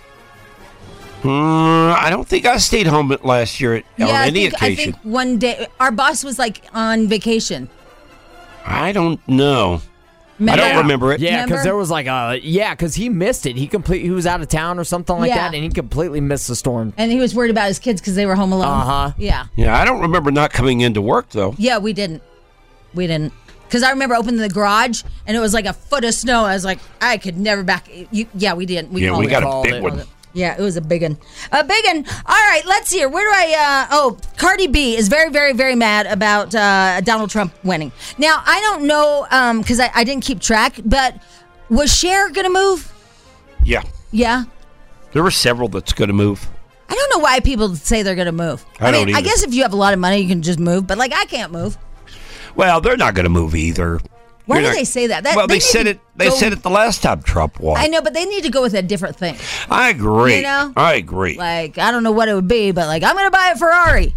Mm, I don't think I stayed home last year at, on I any think, I occasion. think one day our boss was like on vacation. I don't know. Remember? I don't remember it. Yeah, because Remember? there was like a yeah, because he missed it. He complete he was out of town or something like Yeah. that, and he completely missed the storm. And he was worried about his kids because they were home alone. Uh-huh. Yeah. Yeah, I don't remember not coming into work though. Yeah, we didn't. We didn't. Because I remember opening the garage and it was like a foot of snow. I was like, I could never back. You, yeah, we didn't. We Yeah, called we it. got a Called big it. one. Yeah, it was a big one. A big one. All right, let's see here. Where do I, uh, oh, Cardi B is very, very, very mad about uh, Donald Trump winning. Now, I don't know, because I, I didn't keep track, but was Cher going to move? Yeah, Yeah. there were several that's going to move. I don't know why people say they're going to move. I mean, don't I either. guess if you have a lot of money, you can just move, but like I can't move. Well, they're not going to move either. Why You're do not- they say that? That- well, they they, need said to it. They go- said it the last time Trump won. I know, but they need to go with a different thing. I agree. You know? I agree. Like, I don't know what it would be, but like, I'm going to buy a Ferrari.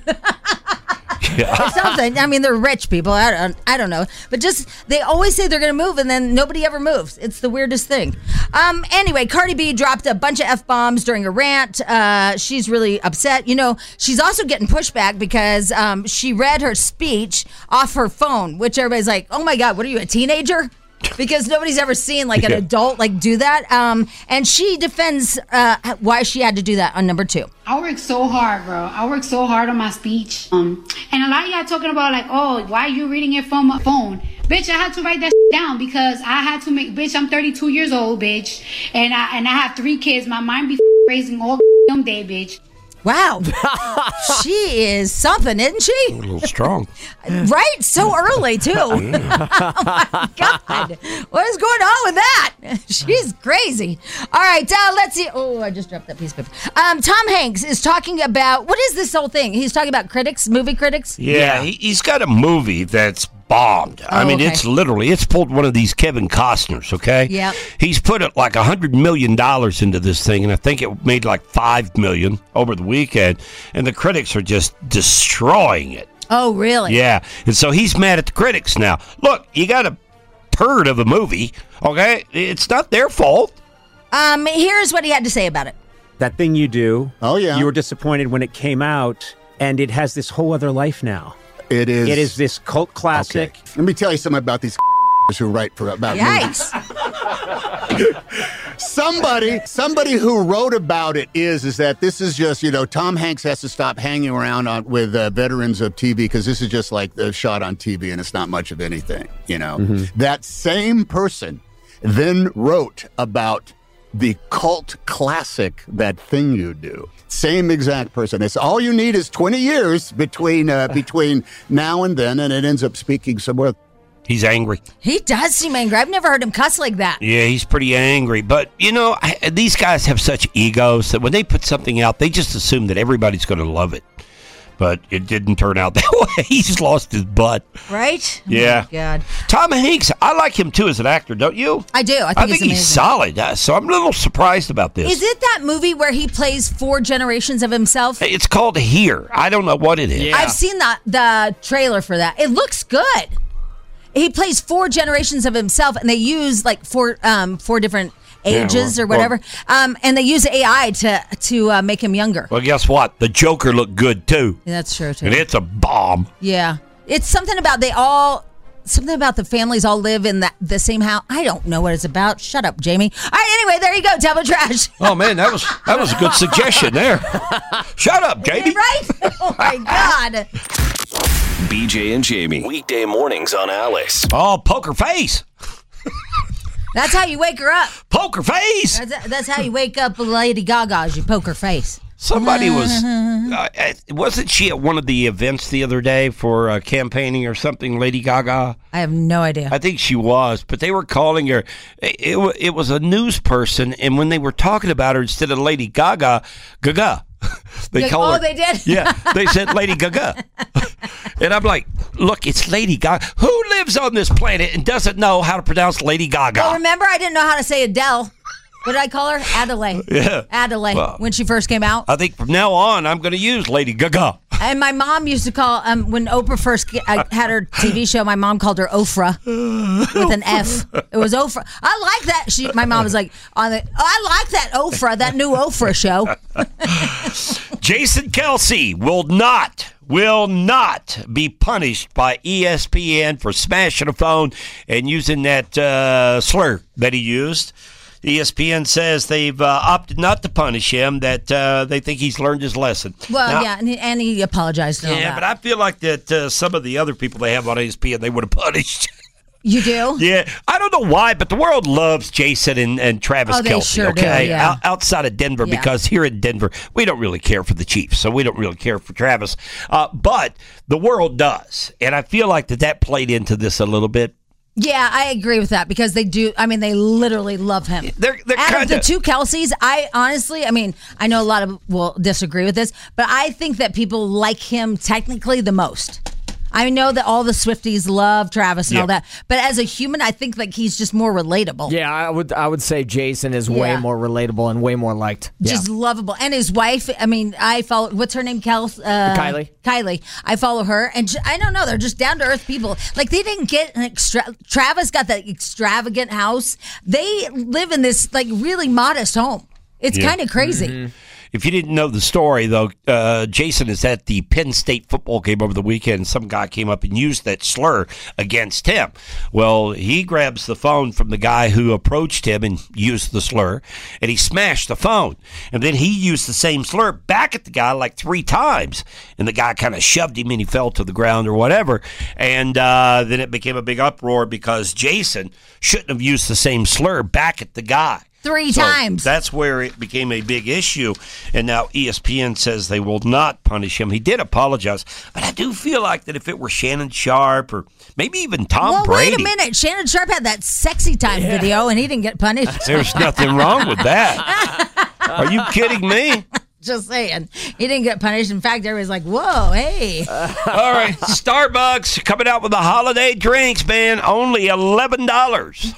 Or something. I mean, they're rich people. I don't, I don't know. But just, they always say they're going to move and then nobody ever moves. It's the weirdest thing. Um. Anyway, Cardi B dropped a bunch of F-bombs during a rant. Uh, she's really upset. You know, she's also getting pushback because um, she read her speech off her phone, which everybody's like, oh my God, what are you, a teenager? Because nobody's ever seen like an Yeah. adult like do that. Um, and she defends uh, why she had to do that on number two. I worked so hard, bro. I worked so hard on my speech. Um, and a lot of y'all talking about like, oh, why you reading it from a phone? Bitch, I had to write that down because I had to make. Bitch, I'm thirty-two years old, bitch, and I and I have three kids. My mind be raising all damn day, bitch. Wow, she is something, isn't she? A little strong. Right, so early too. Oh my God, what is going on with that? She's crazy. All right, uh, let's see. Oh, I just dropped that piece of paper. Um, Tom Hanks is talking about what is this whole thing? He's talking about critics, movie critics. Yeah, He, he's got a movie that's bombed. I Oh, mean, okay. it's literally, it's pulled one of these Kevin Costners, okay? Yep. He's put it like a hundred million dollars into this thing, and I think it made like five million over the weekend, and the critics are just destroying it. Oh, really? Yeah, and so he's mad at the critics now. Look, you got a turd of a movie, okay? It's not their fault. Um, here's what he had to say about it. That thing you do. Oh, yeah. You were disappointed when it came out, and it has this whole other life now. It is. It is this cult classic. Okay. Let me tell you something about these who write for about Yikes. movies. Somebody, somebody who wrote about it is, is that this is just, you know, Tom Hanks has to stop hanging around on, with uh, veterans of T V because this is just like the shot on T V and it's not much of anything, you know. Mm-hmm. That same person then wrote about the cult classic, That Thing You Do. Same exact person. It's all you need is twenty years between uh, between now and then, and it ends up speaking somewhere. He's angry. He does seem angry. I've never heard him cuss like that. Yeah, he's pretty angry. But, you know, I, these guys have such egos that when they put something out, they just assume that everybody's going to love it. But it didn't turn out that way. He's lost his butt. Right? Yeah. Oh my God. Tom Hanks, I like him too as an actor, don't you? I do. I think, I think he's, he's solid. Uh, so I'm a little surprised about this. Is it that movie where he plays four generations of himself? It's called Here. I don't know what it is. Yeah. I've seen the, the trailer for that. It looks good. He plays four generations of himself, and they use like four um, four different ages Yeah, well, or whatever, well, um, and they use A I to to uh, make him younger. Well, guess what? The Joker looked good too. Yeah, that's true too. And it's a bomb. Yeah, it's something about they all something about the families all live in the, the same house. I don't know what it's about. Shut up, Jamie. All right, anyway, there you go. Tablet trash. Oh man, that was that was a good suggestion there. Shut up, Jamie. Right? Oh my God. B J and Jamie, weekday mornings on Alice. Oh, poker face. That's how you wake her up. Poker face. That's, that's how you wake up Lady Gaga's, you poker face. Somebody was, uh, wasn't she at one of the events the other day for uh, campaigning or something, Lady Gaga? I have no idea. I think she was, but they were calling her, it, it, it was a news person, and when they were talking about her, instead of Lady Gaga, Gaga. They like, call oh, her, they did? Yeah, they said Lady Gaga. And I'm like, look, it's Lady Gaga. Who lives on this planet and doesn't know how to pronounce Lady Gaga? Well, remember, I didn't know how to say Adele. What did I call her? Adelaide. Yeah. Adelaide, Well, when she first came out. I think from now on, I'm going to use Lady Gaga. And my mom used to call, um, when Oprah first ge- uh, had her T V show, my mom called her Ofra with an F. It was Ofra. I like that. She, my mom was like, on the, oh, I like that Ofra, that new Ofra show. Jason Kelce will not, will not be punished by E S P N for smashing a phone and using that uh, slur that he used. E S P N says they've uh, opted not to punish him, that uh, they think he's learned his lesson. Well, Now, yeah, and he, and he apologized and all Yeah, that. but I feel like that uh, some of the other people they have on E S P N, they would have punished. You do? Yeah, I don't know why, but the world loves Jason and, and Travis Oh, they Kelce, sure do, okay? yeah. Out, outside of Denver, Yeah. because here in Denver, we don't really care for the Chiefs, so we don't really care for Travis. Uh, but the world does, and I feel like that that played into this a little bit. Yeah, I agree with that because they do. I mean, they literally love him. They're, they're Out of kinda, the two Kelseys, I honestly, I mean, I know a lot of will disagree with this, but I think that people like him technically the most. I know that all the Swifties love Travis and Yeah. all that, but as a human, I think like he's just more relatable. Yeah, I would I would say Jason is way Yeah. more relatable and way more liked. Just lovable. And his wife, I mean, I follow, what's her name? Kel, uh, Kylie. Kylie. I follow her. And j- I don't know, they're just down to earth people. Like, they didn't get an extra, Travis got that extravagant house. They live in this, like, really modest home. It's Yeah. kind of crazy. Mhm. If you didn't know the story, though, uh, Jason is at the Penn State football game over the weekend. Some guy came up and used that slur against him. Well, he grabs the phone from the guy who approached him and used the slur, and he smashed the phone. And then he used the same slur back at the guy like three times. And the guy kind of shoved him and he fell to the ground or whatever. And uh, then it became a big uproar because Jason shouldn't have used the same slur back at the guy. Three So times. That's where it became a big issue. And now E S P N says they will not punish him. He did apologize. But I do feel like that if it were Shannon Sharp or maybe even Tom well, Brady. wait a minute. Shannon Sharp had that sexy time video, and he didn't get punished. There's nothing wrong with that. Are you kidding me? Just saying. He didn't get punished. In fact, everybody's like, whoa, hey. All right. Starbucks coming out with the holiday drinks, man. Only eleven dollars.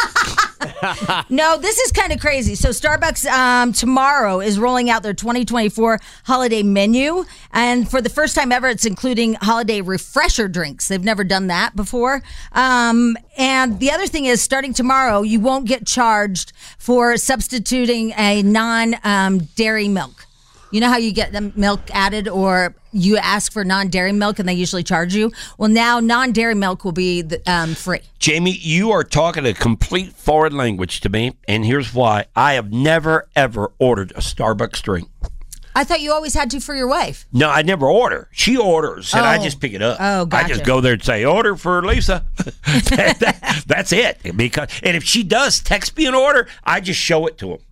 No, this is kind of crazy. So Starbucks um, tomorrow is rolling out their twenty twenty-four holiday menu. And for the first time ever, it's including holiday refresher drinks. They've never done that before. Um, and the other thing is, starting tomorrow, you won't get charged for substituting a non-dairy milk. You know how you get the milk added, or you ask for non-dairy milk and they usually charge you? Well, now non-dairy milk will be the, um, free. Jamie, you are talking a complete foreign language to me, and here's why. I have never, ever ordered a Starbucks drink. I thought you always had to for your wife. No, I never order. She orders, and Oh. I just pick it up. Oh, gotcha. I just go there and say, order for Lisa. that, that- that's it. Because, and if she does text me an order, I just show it to him.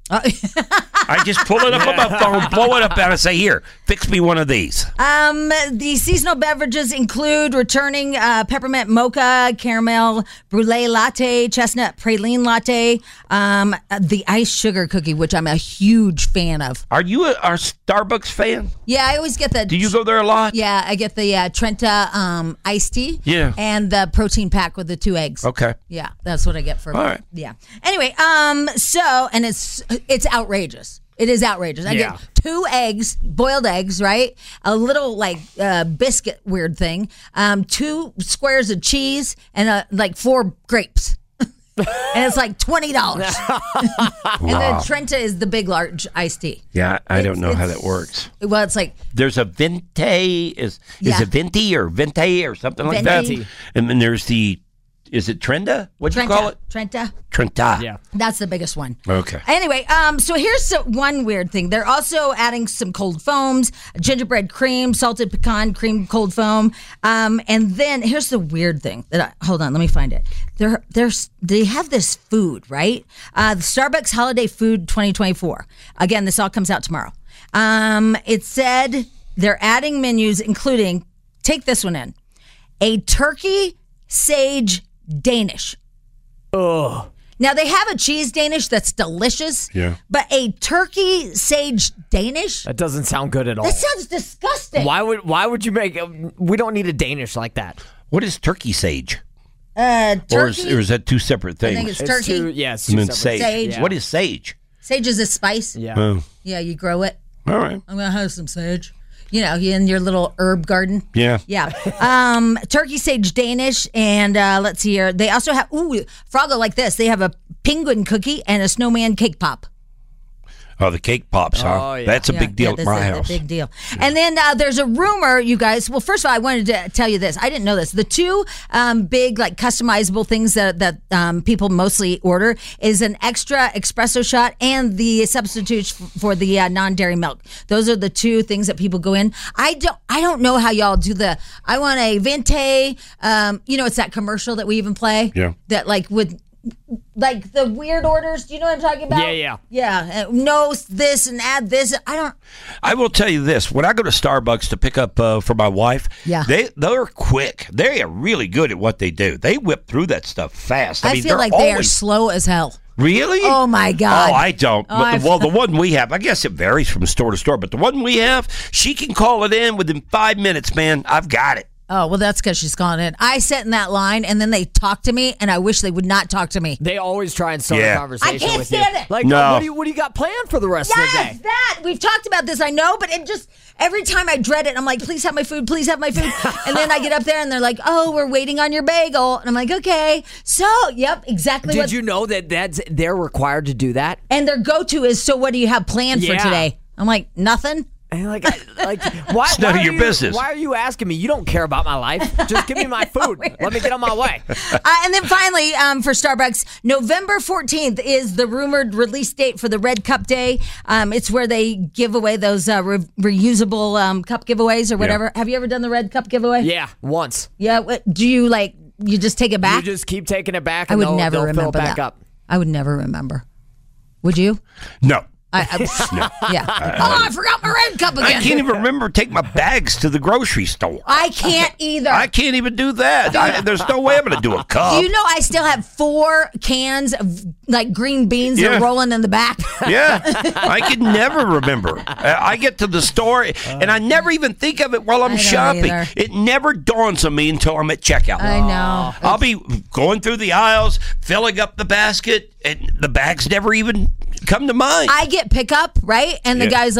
I just pull it up on my phone, blow it up, and I say, here, fix me one of these. Um, the seasonal beverages include returning uh, peppermint mocha, caramel brulee latte, chestnut praline latte, um, the iced sugar cookie, which I'm a huge fan of. Are you a, a Starbucks fan? Yeah, I always get the. Do you go there a lot? Yeah, I get the uh, Trenta um, iced tea. Yeah. And the protein pack with the two eggs. Okay. Yeah, that's what I get for. All right. Yeah. Anyway, um, so and it's it's outrageous. It is outrageous. I Yeah. get two eggs, boiled eggs, right? A little like uh, biscuit weird thing. Um, two squares of cheese and uh, like four grapes. And it's like twenty dollars. And then Trenta is the big large iced tea. Yeah, I don't It's- know how it's- that works. Well, it's like There's a Venti, is is Yeah. it Venti or Venti or something like Venti. that? And then there's the, is it Trenta? What'd you call it? Trenta. Trenta. Yeah. That's the biggest one. Okay. Anyway, um, so here's so, one weird thing. They're also adding some cold foams, gingerbread cream, salted pecan cream cold foam, um, and then here's the weird thing. That I, hold on, let me find it. They're, they're, they have this food, right? Uh, the Starbucks Holiday Food twenty twenty-four. Again, this all comes out tomorrow. Um, it said they're adding menus, including, take this one in, a turkey sage Danish. Ugh. Now, they have a cheese Danish that's delicious. Yeah. But a turkey sage Danish? That doesn't sound good at all. That sounds disgusting. Why would Why would you make? We don't need a Danish like that. What is turkey sage? Uh, Or is, turkey? or is that two separate I things? think it's It's turkey. too, yeah, it's and too then separate. sage. Sage. Yeah. What is sage? Sage is a spice. Yeah. Oh, Yeah, you grow it. all right. I'm going to have some sage. You know, in your little herb garden. Yeah. Yeah. Um, turkey sage Danish. And uh, let's see here. They also have, ooh, Froggle like this. They have a penguin cookie and a snowman cake pop. Oh, the cake pops, huh? Oh, yeah. That's a Yeah, big deal yeah, at this my is house. A big deal. And then uh, there's a rumor, you guys. Well, first of all, I wanted to tell you this. I didn't know this. The two um, big, like, customizable things that that um, people mostly order is an extra espresso shot and the substitutes f- for the uh, non-dairy milk. Those are the two things that people go in. I don't. I don't know how y'all do the. I want a venti. Um, you know, it's that commercial that we even play. Yeah. That like with. Like the weird orders, do you know what I'm talking about? Yeah, yeah. Yeah, uh, no this and add this. I don't. I will tell you this: when I go to Starbucks to pick up uh, for my wife, Yeah. they they're quick. They are really good at what they do. They whip through that stuff fast. I, I, mean, feel they're like they are always- slow as hell. Really? Oh, my God. Oh, I don't. Oh, But- I've- well, the one we have, I guess it varies from store to store, but the one we have, she can call it in within five minutes. Man, I've got it. Oh, well, that's because she's calling in. I sat in that line, and then they talk to me, and I wish they would not talk to me. They always try and start Yeah. a conversation I can't with stand you. it. Like, No. uh, what do you what do you got planned for the rest of the Yes, day? that. We've talked about this, I know, but it just, every time I dread it, I'm like, please have my food, please have my food. And then I get up there, and they're like, oh, we're waiting on your bagel. And I'm like, okay. So, yep, exactly Did what. you know that that's they're required to do that? And their go-to is, so what do you have planned Yeah. for today? I'm like, nothing. And like, like, why? It's none why of are your you- business. Why are you asking me? You don't care about my life. Just give me my food. Let me get on my way. Uh, and then finally, um, for Starbucks, November fourteenth is the rumored release date for the Red Cup Day. Um, it's where they give away those uh, re- reusable um, cup giveaways or whatever. Have you ever done the Red Cup giveaway? Yeah, once. Yeah. What, do you like? You just take it back? You just keep taking it back. I And would they'll, never they'll fill it remember back that. up. I would never remember. Would you? No. I, I, yeah. Oh, I forgot my Red Cup again. I can't even remember to take my bags to the grocery store. I can't either. I can't even do that. I, there's no way I'm going to do a cup. Do you know I still have four cans of like green beans that Yeah. are rolling in the back? Yeah, I can never remember. I I get to the store and I never even think of it while I'm I don't shopping. either. It never dawns on me until I'm at checkout. I know. I'll be going through the aisles, filling up the basket, and the bags never even come to mind. I get pickup, right? And the Yeah. guy's like,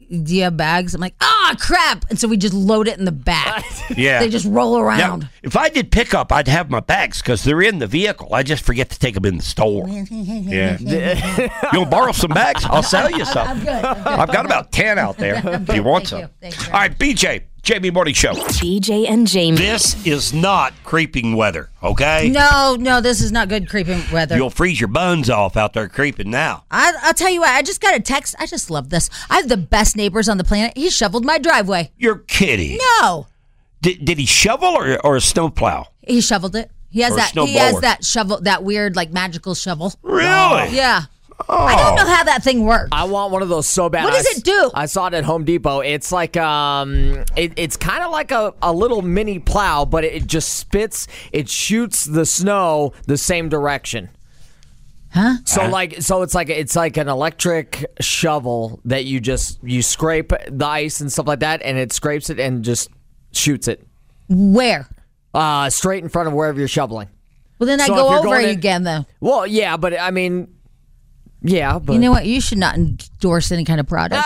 do you have bags? I'm like, ah, crap. And so we just load it in the back. Yeah. They just roll around. Now, if I did pickup, I'd have my bags because they're in the vehicle. I just forget to take them in the store. Yeah. You want to borrow some bags? I'll sell you some. I'm good. I'm good. I've got about ten out there if you want some. Thank you. All right, B J, Jamie Morning Show. B J and Jamie. This is not creeping weather, okay? No, no, this is not good creeping weather. You'll freeze your buns off out there creeping now. I, I'll tell you what, I just got a text. I just love this. I have the best neighbors on the planet. He shoveled my driveway. You're kidding. No. Did, did he shovel or, or a snowplow? He shoveled it. He has Or a that. He snowblower. has that shovel, that weird, like magical shovel. Really? Yeah. Oh. I don't know how that thing works. I want one of those so bad. What does I s- it do? I saw it at Home Depot. It's like um, it, it's kind of like a, a little mini plow, but it just spits. It shoots the snow the same direction. Huh? So like, so it's like it's like an electric shovel that you just you scrape the ice and stuff like that, and it scrapes it and just shoots it. Where? Uh, straight in front of wherever you're shoveling. Well, then I So go if you're over going it in- again, though. Well, yeah, but I mean, yeah, but You know what? You should not endorse any kind of product.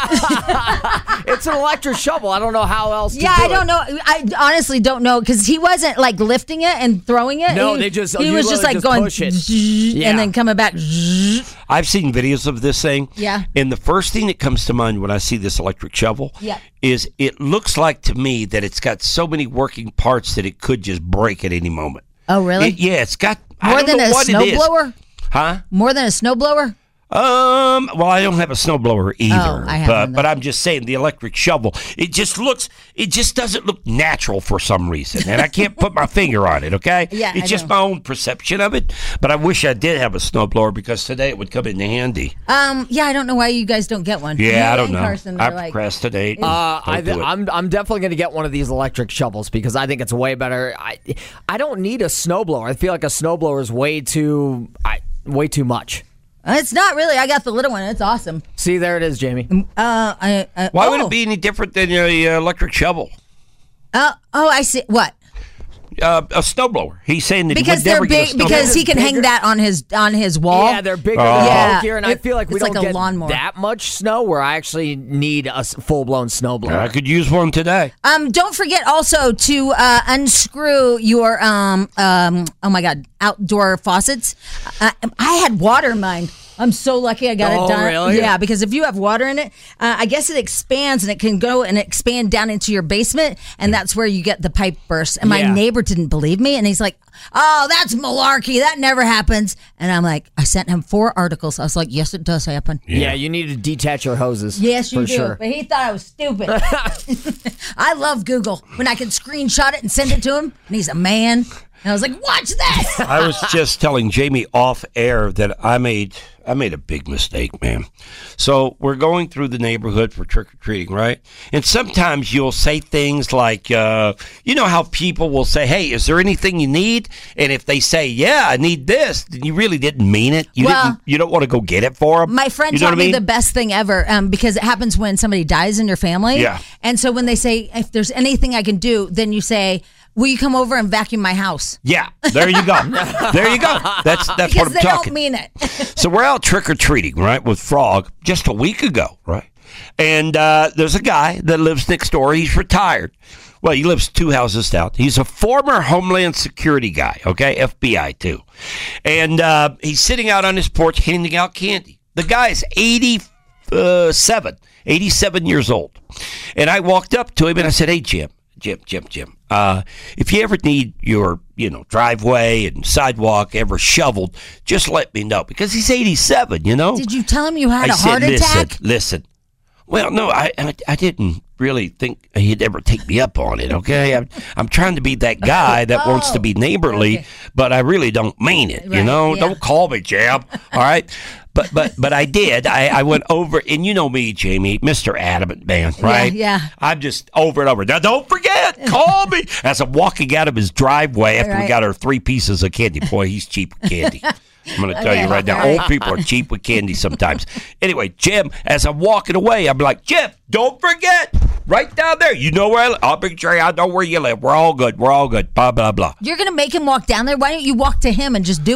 it's an electric shovel. I don't know how else. to yeah, do I don't it. know. I honestly don't know because he wasn't like lifting it and throwing it. No, he, they just- he you was just literally like just going push it. zzz, Yeah. and then coming back. zzz. I've seen videos of this thing. Yeah. And the first thing that comes to mind when I see this electric shovel Yeah. is it looks like to me that it's got so many working parts that it could just break at any moment. Oh, really? It- yeah, it's got I More don't than know a what it is. snowblower? Huh? More than a snowblower? Um. Well, I don't have a snowblower either, Oh, I have but one, though. but I'm just saying the electric shovel. It just looks. It just doesn't look natural for some reason, and I can't put my finger on it. Okay. Yeah, It's I just know. my own perception of it. But I wish I did have a snowblower because today it would come in handy. Um. Yeah, I don't know why you guys don't get one. You Yeah, I don't and know. Carson I are like, procrastinate. Uh, I Don't do th- it. I'm I'm definitely going to get one of these electric shovels because I think it's way better. I I don't need a snowblower. I feel like a snowblower is way too I, way too much. It's not really. I got the little one. It's awesome. See, there it is, Jamie. Uh. I. Uh, Why oh. would it be any different than a uh, electric shovel? Uh, oh, I see. What? Uh, a snowblower. He's saying that Because he would they're never get a big. Because snowblower. he can hang that on his on his wall. Yeah, they're bigger, Oh. they're Yeah. bulkier, and I It- feel like we it's don't like a get lawnmower. that much snow where I actually need a full blown snowblower. I could use one today. Um, don't forget also to uh, unscrew your um um oh my god outdoor faucets. Uh, I had water in mine. I'm so lucky I got Oh, it done. really? Yeah, because if you have water in it, uh, I guess it expands and it can go and expand down into your basement, and that's where you get the pipe burst. And my Yeah. neighbor didn't believe me, and he's like, "Oh, that's malarkey. That never happens." And I'm like, I sent him four articles. I was like, "Yes, it does happen." Yeah. you need to detach your hoses. Yes, you for do. sure. But he thought I was stupid. I love Google when I can screenshot it and send it to him, and he's a man. And I was like, "Watch this." I was just telling Jamie off air that I made I made a big mistake, man. So we're going through the neighborhood for trick or treating, right? And sometimes you'll say things like, uh, you know how people will say, "Hey, is there anything you need?" And if they say, "Yeah, I need this," then you really didn't mean it. You Well, didn't. You don't want to go get it for them. My friend you know taught what I me mean? the best thing ever um, because it happens when somebody dies in your family. Yeah. And so when they say, "If there's anything I can do," then you say, "Will you come over and vacuum my house?" Yeah, there you go. There you go. That's that's because what I'm they talking. don't mean it. So we're out trick or treating, right, with Frog just a week ago, right? And uh, there's a guy that lives next door. He's retired. Well, he lives two houses down. He's a former Homeland Security guy, okay, F B I too. And uh, he's sitting out on his porch handing out candy. The guy is eighty-seven, eighty-seven years old. And I walked up to him and I said, "Hey, Jim, Jim, Jim, Jim, uh, if you ever need your, you know, driveway and sidewalk ever shoveled, just let me know." Because he's eighty-seven, you know? Did you tell him you had I a said, heart listen, attack? listen. Well, no, I, I I didn't really think he'd ever take me up on it, okay? I'm, I'm trying to be that guy that Oh, wants to be neighborly, okay. but I really don't mean it, you Right, know? yeah. Don't call me, Jim, all right? But but but I did. I, I went over, and you know me, Jamie, Mister Adamant Man, right? yeah. I'm just over and over. Now, don't forget, call me. As I'm walking out of his driveway after we Right. got our three pieces of candy. Boy, he's cheap with candy. I'm going to tell you Okay, right now, all right. old people are cheap with candy sometimes. Anyway, Jim, as I'm walking away, I'm like, "Jim, don't forget, right down there. You know where I live. I'll be sure I know where you live. We're all good. We're all good. Blah, blah, blah." You're going to make him walk down there? Why don't you walk to him and just do it?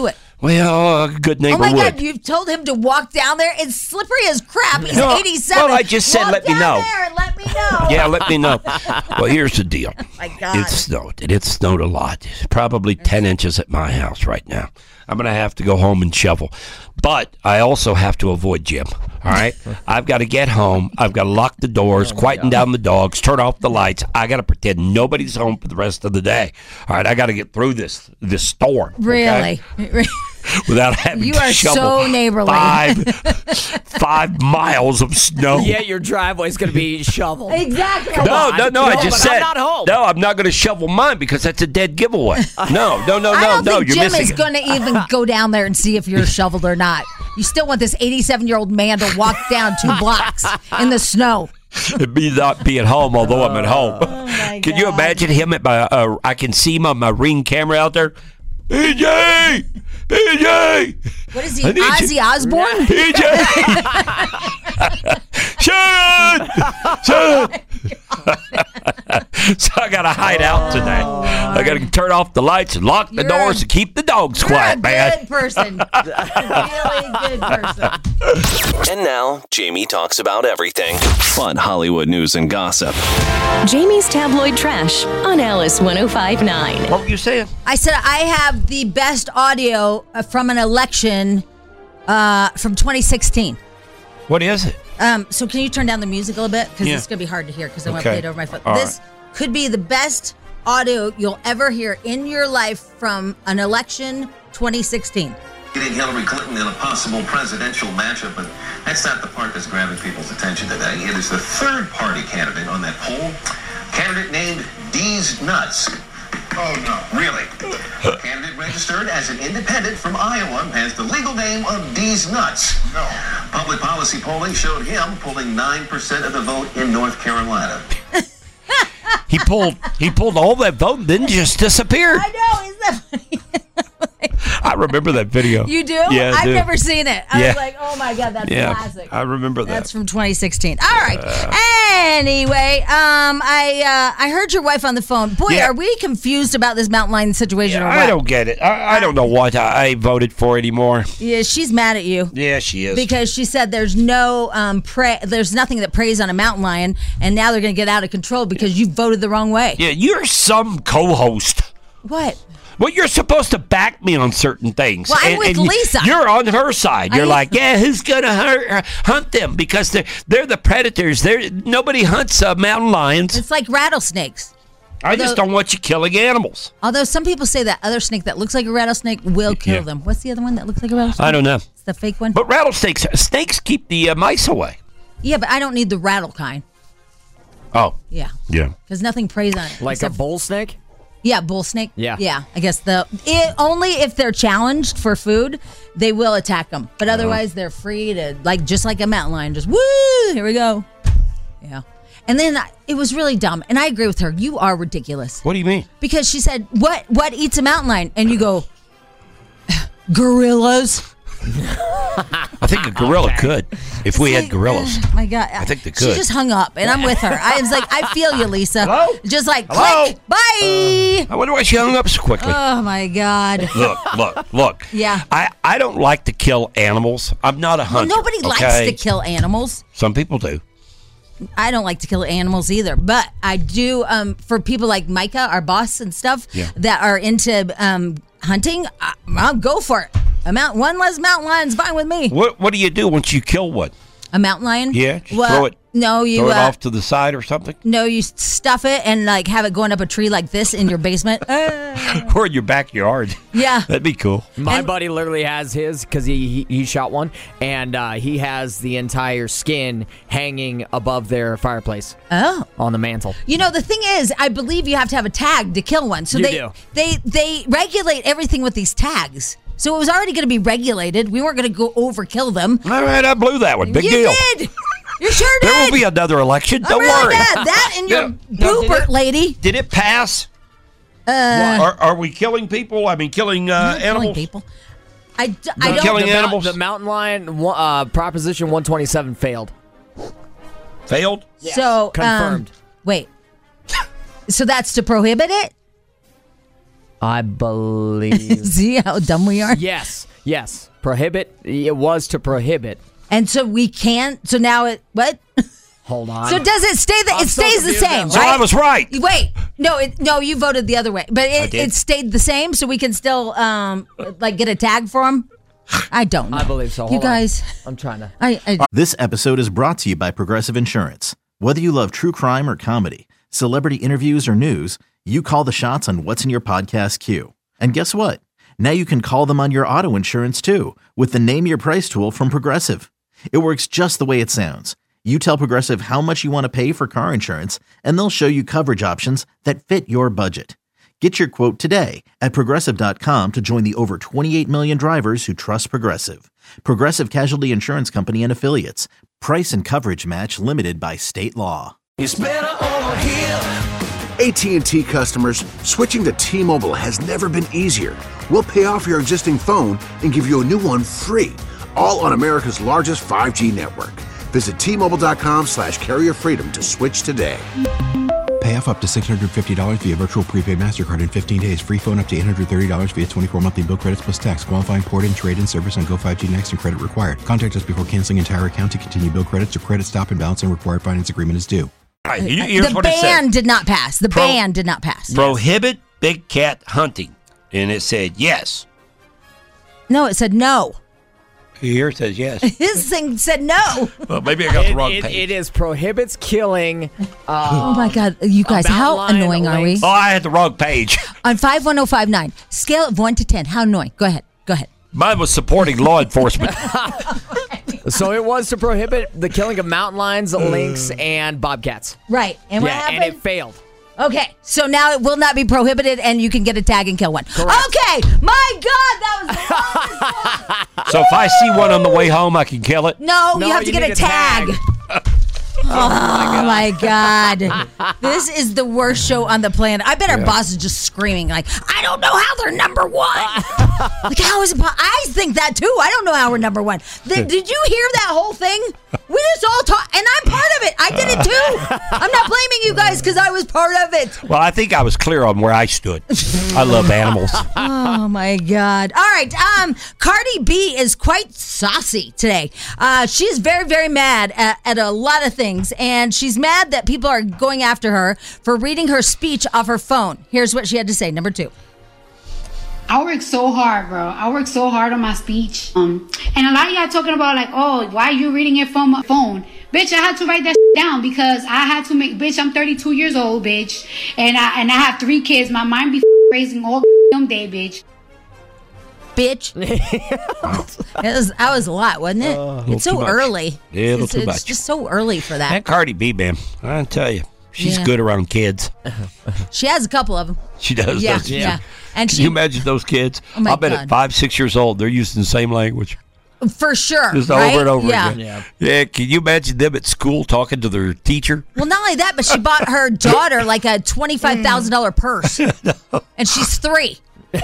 Well, a good neighbor Oh my would. God, you've told him to walk down there? It's slippery as crap. He's No, eighty-seven. well, I just said walk let me down know. there and let me know. Yeah, let me know. Well, here's the deal. Oh my God. It snowed. and It snowed a lot. It's probably ten inches at my house right now. I'm going to have to go home and shovel. But I also have to avoid Jim. All right? I've got to get home. I've got to lock the doors, Oh quieten down the dogs, turn off the lights. I got to pretend nobody's home for the rest of the day. All right? I got to get through this this storm. okay? Really? Without having You to are shovel so neighborly. Five, five miles of snow. Yeah, your driveway's going to be shoveled. Exactly. Come No, on. no, no, I but just said. I'm not home. No, I'm not going to shovel mine because that's a dead giveaway. No, no, no, I no, don't no. think You're Jim missing is it. going to even go down there and see if you're shoveled or not. You still want this eighty-seven-year-old man to walk down two blocks in the snow. It'd be not be at home, although I'm at home. Oh, my Can you God. imagine him at my? Uh, I can see him on my Ring camera out there. P J, P J. What is he, I need Ozzy you- Osbourne? P J. Sharon, Sharon. So I got to hide out today. I got to turn off the lights and lock the You're doors a- and keep the dogs You're quiet, a man. good person. really good person. And now, Jamie talks about everything. Fun Hollywood news and gossip. Jamie's Tabloid Trash on Alice one oh five point nine. What were you saying? I said I have the best audio uh, from an election uh, from twenty sixteen. What is it? Um, so can you turn down the music a little bit? Because Yeah. it's going to be hard to hear because I want Okay. to play it over my phone. All This could be the best audio you'll ever hear in your life from an election twenty sixteen. Getting Hillary Clinton in a possible presidential matchup, but that's not the part that's grabbing people's attention today. It is the third party candidate on that poll, candidate named D's Nuts. Oh, no. Really? The candidate registered as an independent from Iowa has the legal name of D's Nuts. No. Public policy polling showed him pulling nine percent of the vote in North Carolina. He pulled. He pulled all that vote and then just disappeared. I know, isn't that funny? I remember that video. You do? Yeah, I I've do. never seen it. I Yeah. was like, oh my God, that's Yeah, classic. I remember that. That's from twenty sixteen. All right. Anyway, um, I uh, I heard your wife on the phone. Boy, Yeah. are we confused about this mountain lion situation or what? I don't get it. I, I don't know what I, I voted for anymore. Yeah, she's mad at you. Yeah, she is. Because she said there's no um prey, there's nothing that preys on a mountain lion, and now they're going to get out of control because you voted the wrong way. Yeah, you're some co-host. What? Well, you're supposed to back me on certain things. Well, I'm with Lisa. You're on her side. You're I- like, yeah, who's gonna hurt, uh, hunt them because they're they're the predators. They're nobody hunts uh, mountain lions. It's like rattlesnakes. I just although- don't want you killing animals. Although some people say that other snake that looks like a rattlesnake will kill Yeah. them. What's the other one that looks like a rattlesnake? I don't know. It's the fake one. But rattlesnakes, snakes keep the uh, mice away. Yeah, but I don't need the rattle kind. Oh, Yeah, yeah. because nothing preys on it. Like a except- bull snake? Yeah, bull snake. Yeah. yeah. I guess the it, only if they're challenged for food, they will attack them. But otherwise, they're free to like just like a mountain lion. Just woo! Here we go. Yeah. And then I, it was really dumb, and I agree with her. You are ridiculous What do you mean? because she said, "What? What eats a mountain lion?" And you go, "Gorillas." I think a gorilla could if we had gorillas. Oh my God. I think they She could. just hung up, and I'm with her. I was like, I feel you, Lisa. Hello? Just like, Hello? click, bye. I wonder why she hung up so quickly. Oh, my God. Look, look, look. Yeah. I, I don't like to kill animals. I'm not a Well, hunter. nobody likes okay? to kill animals. Some people do. I don't like to kill animals either, but I do. Um, for people like Micah, our boss and stuff, Yeah. that are into um, hunting, I, I'll go for it. A mount, one less mountain lion's fine with me. What What do you do once you kill one? A mountain lion? Yeah, just well, throw it. No, you Throw it uh, off to the side or something, No, you stuff it and like have it going up a tree like this in your basement. Uh, or in your backyard. yeah. That'd be cool. My And- buddy literally has his because he, he he shot one, and uh, he has the entire skin hanging above their fireplace Oh. on the mantle. You know, the thing is, I believe you have to have a tag to kill one. So You they, do. they they regulate everything with these tags. So it was already going to be regulated. We weren't going to go overkill them. All right, I blew that one. Big you deal. did. You sure did. There will be another election. I'm Don't really worry. mad. That and your Yeah. Now, did booper it- lady. Did it pass? Uh, are, are we killing people? I mean, killing uh, not killing animals? people. I, d- I Not don't. killing the, mou- animals? the mountain lion one- uh, Proposition one twenty-seven failed. Failed? So um, Confirmed. wait. So that's to prohibit it? I believe. See how dumb we are? Yes. Yes, prohibit. It was to prohibit. And so we can't. So now it what? Hold on. So does it stay? The, I'm it so stays the confused same, now. So right? I was right. Wait, no, it, no, you voted the other way, but I it, did. it stayed the same. So we can still um like get a tag for him. I don't know. I believe so. You Hold on. guys, I'm trying to. I, I This episode is brought to you by Progressive Insurance. Whether you love true crime or comedy, celebrity interviews or news, you call the shots on what's in your podcast queue. And guess what? Now you can call them on your auto insurance too with the Name Your Price tool from Progressive. It works just the way it sounds. You tell Progressive how much you want to pay for car insurance, and they'll show you coverage options that fit your budget. Get your quote today at Progressive dot com to join the over twenty-eight million drivers who trust Progressive. Progressive Casualty Insurance Company and Affiliates. Price and coverage match limited by state law. It's better over here. A T and T customers, switching to T-Mobile has never been easier. We'll pay off your existing phone and give you a new one free, all on America's largest five G network. Visit T Mobile dot com slash carrier freedom to switch today. Pay off up to six hundred fifty dollars via virtual prepaid MasterCard in fifteen days. Free phone up to eight hundred thirty dollars via twenty-four monthly bill credits plus tax. Qualifying port-in, trade-in service on Go five G Next and credit required. Contact us before canceling entire account to continue bill credits or credit stop and balance and required finance agreement is due. All right, here's the what it said. ban did not pass. The Pro- ban did not pass. Prohibit big cat hunting. And it said yes. No, it said no. Here it says yes. His thing said no. Well, maybe I got the It- wrong it- page. it is prohibits killing. Uh, Oh my God, you guys, about how line annoying are we? links. Oh, I had the wrong page. On five one zero five nine, scale of one to ten. How annoying? Go ahead. Go ahead. Mine was supporting law enforcement. So it was to prohibit the killing of mountain lions, lynx, and bobcats. Right. And what yeah, happened? and it failed. Okay, so now it will not be prohibited, and you can get a tag and kill one. Correct. Okay, my God, that was So if I see one on the way home, I can kill it? no. No, you have to you get need a a tag. tag. Oh my God, this is the worst show on the planet. I bet our boss is just screaming like, "I don't know how they're number one." Like, how is it? Po- I think that too. I don't know how we're number one. Th- did you hear that whole thing? We just all talk, and I'm part of it. I did it too. I'm not blaming you guys because I was part of it. Well, I think I was clear on where I stood. I love animals. Oh my God! All right, um, Cardi B is quite saucy today. Uh, she's very, very mad at, at a lot of things, and she's mad that people are going after her for reading her speech off her phone. Here's what she had to say. Number two. I work so hard, bro. I work so hard on my speech. Um, and a lot of y'all talking about like, oh, why are you reading it from my phone? Bitch, I had to write that down because I had to make. Bitch, I'm thirty-two years old, bitch, and I and I have three kids. My mind be raising all damn day, bitch. Bitch. It was, that was a lot, wasn't it? Uh, it's too so much. early. Yeah, a little it's, too it's much. just so early for that. That Cardi B, man, I tell you, she's Yeah. good around kids. She has a couple of them. She does, Yeah, doesn't she? yeah. And Can she, you imagine those kids? Oh, my I bet God. at five, six years old, they're using the same language. for sure. Just right? over and over yeah. again. Yeah. Yeah, can you imagine them at school talking to their teacher? Well, not only that, but she bought her daughter like a twenty-five thousand dollars purse. And she's three.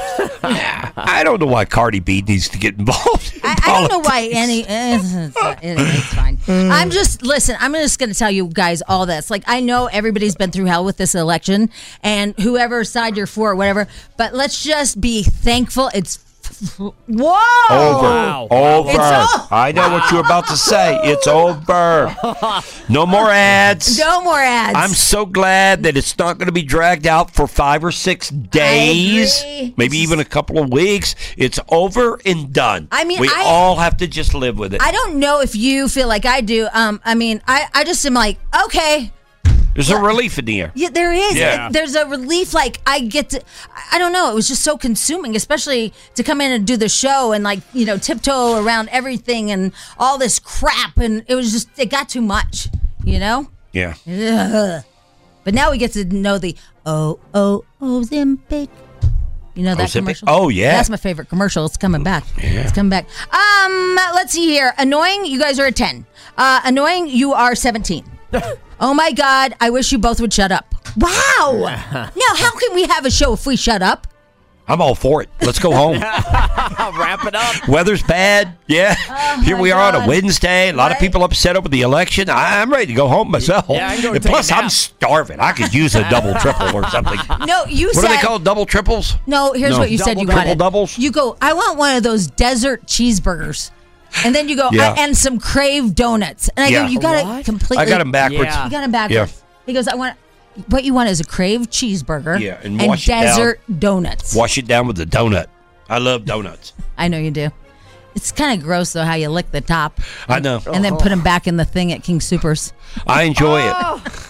I don't know why Cardi B needs to get involved. In I, I don't know why any. eh, It's, it's fine. I'm just listen. I'm just going to tell you guys all this. Like I know everybody's been through hell with this election, and whoever side you're for, or whatever. But let's just be thankful. It's whoa Over. Over. It's o- I know what you're about to say. It's over. No more ads. No more ads. I'm so glad that it's not going to be dragged out for five or six days, agree. maybe even a couple of weeks. It's over and done. I mean, we I- all have to just live with it. I don't know if you feel like I do. Um, I mean, I, I just am like, okay. There's a relief in the air. Yeah, there is. Yeah. It- there's a relief. Like I get to, I don't know. It was just so consuming, especially to come in and do the show and like you know tiptoe around everything and all this crap. And it was just it got too much, you know. Yeah. Ugh. But now we get to know the oh oh Ozempic. You know that Ozempic? commercial? Oh, yeah. That's my favorite commercial. It's coming back. Yeah. It's coming back. Um, let's see here. Annoying. You guys are a ten. Uh, annoying. You are seventeen. Oh my God, I wish you both would shut up. Wow. Now, how can we have a show if we shut up? I'm all for it. Let's go home. Wrap it up. Weather's bad. Yeah. Oh, Here my we are on God. a Wednesday. A lot of Right. people upset over the election. I, I'm ready to go home myself. Yeah, I can go and and take plus, a nap. I'm starving. I could use a double, triple, or something. No, you What said. are they called? Double triples? No, here's No. what you said Double you triple wanted. doubles? You go, I want one of those desert cheeseburgers. And then you go, Yeah. I, and some Crave donuts. And I Yeah. go, you got it What? completely. I got them backwards. Yeah. You got them backwards. Yeah. He goes, I want, what you want is a Crave cheeseburger Yeah, and wash it down. desert donuts. Wash it down with the donut. I love donuts. I know you do. It's kind of gross, though, how you lick the top I know. and then put them back in the thing at King Supers. I enjoy it.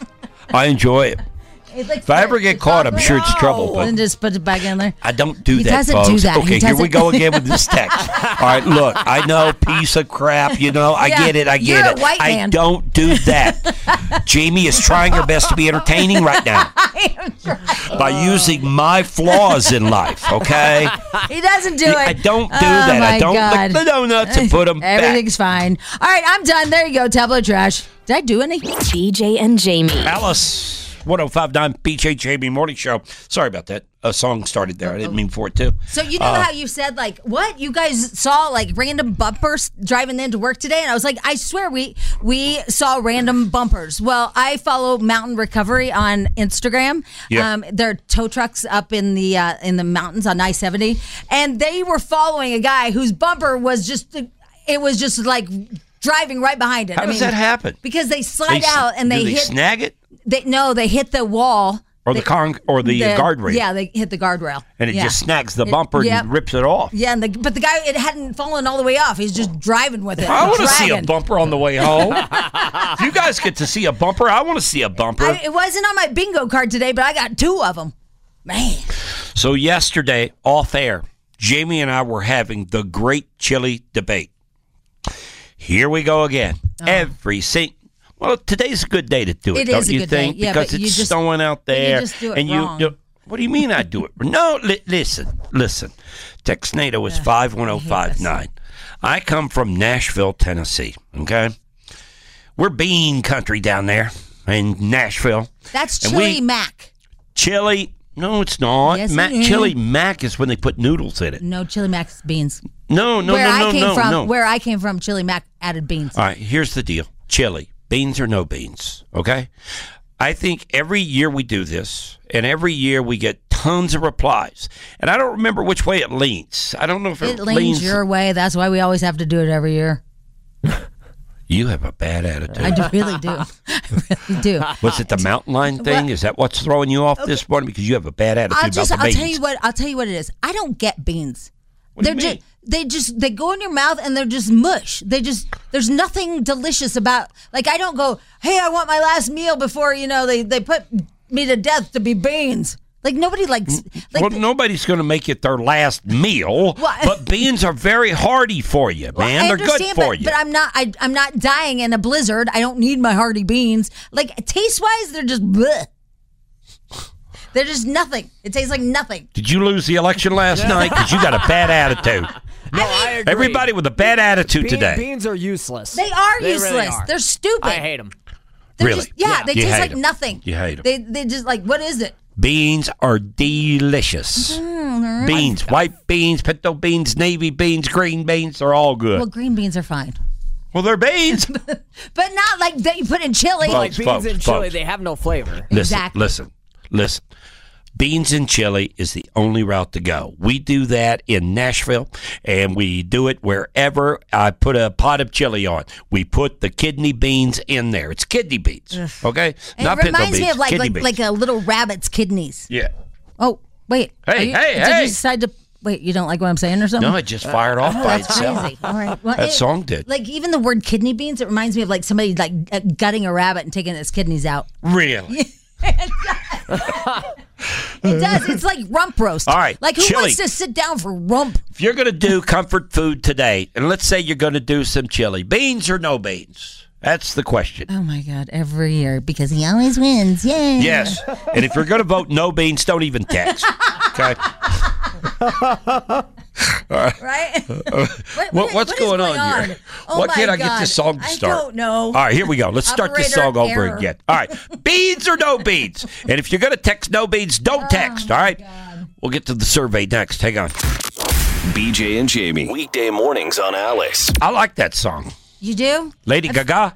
I enjoy it. If I ever get caught, I'm sure it's trouble. But And just put it back in there. I don't do He that, doesn't folks. do that. He Okay, here we doesn't- go again with this text. All right, look, I know, piece of crap. You know, I Yeah, get it. I get you're a it. white I man. don't do that. Jamie is trying her best to be entertaining right now I am trying. by using my flaws in life. Okay, He doesn't do I it. don't do Oh, that. I my don't God. lick the donuts and put them back. Everything's fine. All right, I'm done. There you go. Tablet trash. Did I do any? B J and Jamie. Alice. one oh five point nine B J Jamie Morning Show. Sorry about that. A song started there. I didn't mean for it to. So you know Uh, how you said like what you guys saw like random bumpers driving into work today, and I was like, I swear we we saw random bumpers. Well, I follow Mountain Recovery on Instagram. Yeah. Um, they're tow trucks up in the uh, in the mountains on I seventy, and they were following a guy whose bumper was just it was just like driving right behind it. How I does mean, that happen? Because they slide They s- out and do they, they hit snag it? They no, they hit the wall. Or the They- con- or the, guardrail. Yeah, they hit the guardrail. And it Yeah. just snags the It- bumper yep. and rips it off. Yeah, and the, but the guy, it hadn't fallen all the way off. He's just driving with it. I want to see a dragging. bumper on the way home. If you guys get to see a bumper, I want to see a bumper. I, it wasn't on my bingo card today, but I got two of them. Man. So yesterday, off air, Jamie and I were having the great chili debate. Here we go again. Every single. Well, today's a good day to do it, It don't is a you good day. think? Yeah, because but you it's just- snowing out but you there. just do it and you wrong. do- what do you mean I do it? No, li- listen, listen. Texnado is five one oh five nine. I come from Nashville, Tennessee, okay? We're bean country down there in Nashville. That's And chili we- mac. Chili, no, it's not. Yes, Ma- it is. chili mac is when they put noodles in it. No, chili mac beans. No, no, where no, I no, came no, from, no. Where I came from, chili mac added beans. All right, here's the deal. Chili, beans or no beans, okay? I think every year we do this, and every year we get tons of replies. And I don't remember which way it leans. I don't know if it, It leans your way. That's why we always have to do it every year. You have a bad attitude. I do, really do. I really do. Was it the mountain lion thing? Well- Is that what's throwing you off this morning? Because you have a bad attitude I'll just about the I'll beans. tell you what I'll tell you what it is. I don't get beans. What do they're you just mean? they just they go in your mouth and they're just mush. They just there's nothing delicious about like I don't go, "Hey, I want my last meal before, you know, they they put me to death to be beans." Like nobody likes like well, nobody's going to make it their last meal, Well, but beans are very hearty for you, Well, man. I They're good understand, for but, you. But I'm not. I, I'm not dying in a blizzard. I don't need my hearty beans. Like taste wise, they're just. Bleh. They're just nothing. It tastes like nothing. Did you lose the election last night? Because you got a bad attitude. No, I agree. Everybody with a bad attitude Bean- today. Beans are useless. They are They useless. really are. They're stupid. I hate them. They're Really? Just, yeah, Yeah. they You taste hate like 'em. nothing. You hate 'em. They they just like what is it? Beans are delicious. Mm, Beans, white beans, pinto beans, navy beans, green beans, they're all good. Well, green beans are fine, Well, they're beans. but not like that you put in chili. Folks, Like beans folks, and chili, folks. they have no flavor. Listen, Exactly. listen, listen. Beans and chili is the only route to go. We do that in Nashville, and we do it wherever I put a pot of chili on. We put the kidney beans in there. It's kidney beans, okay? And Not it pinto reminds me beans, of like kidney like, beans. like a little rabbit's kidneys. Yeah. Oh wait. Hey, Are you- hey, did hey. you decide to wait? You don't like what I'm saying or something? No, it just fired off Oh, by that's itself. crazy. All right. Well, That it- song did. Like even the word kidney beans, it reminds me of like somebody like uh, gutting a rabbit and taking its kidneys out. Really? It does. It's like rump roast. All right, Like who chili. wants to sit down for rump? If you're going to do comfort food today, and let's say you're going to do some chili, beans or no beans? That's the question. Oh my God! Every year because he always wins. Yay! Yes. And if you're going to vote no beans, don't even text. Okay? All right. Right? What, what- what's what is going, going on, on? here? Oh Why my can't I get God. this song to I start? don't know. All right, here we go. Let's start this Operator song over error. again. All right. Beans or no beans? And if you're going to text no beans, don't text. All right? We'll get to the survey next. Hang on. B J and Jamie. Weekday mornings on Alice. I like that song. You do? Lady Gaga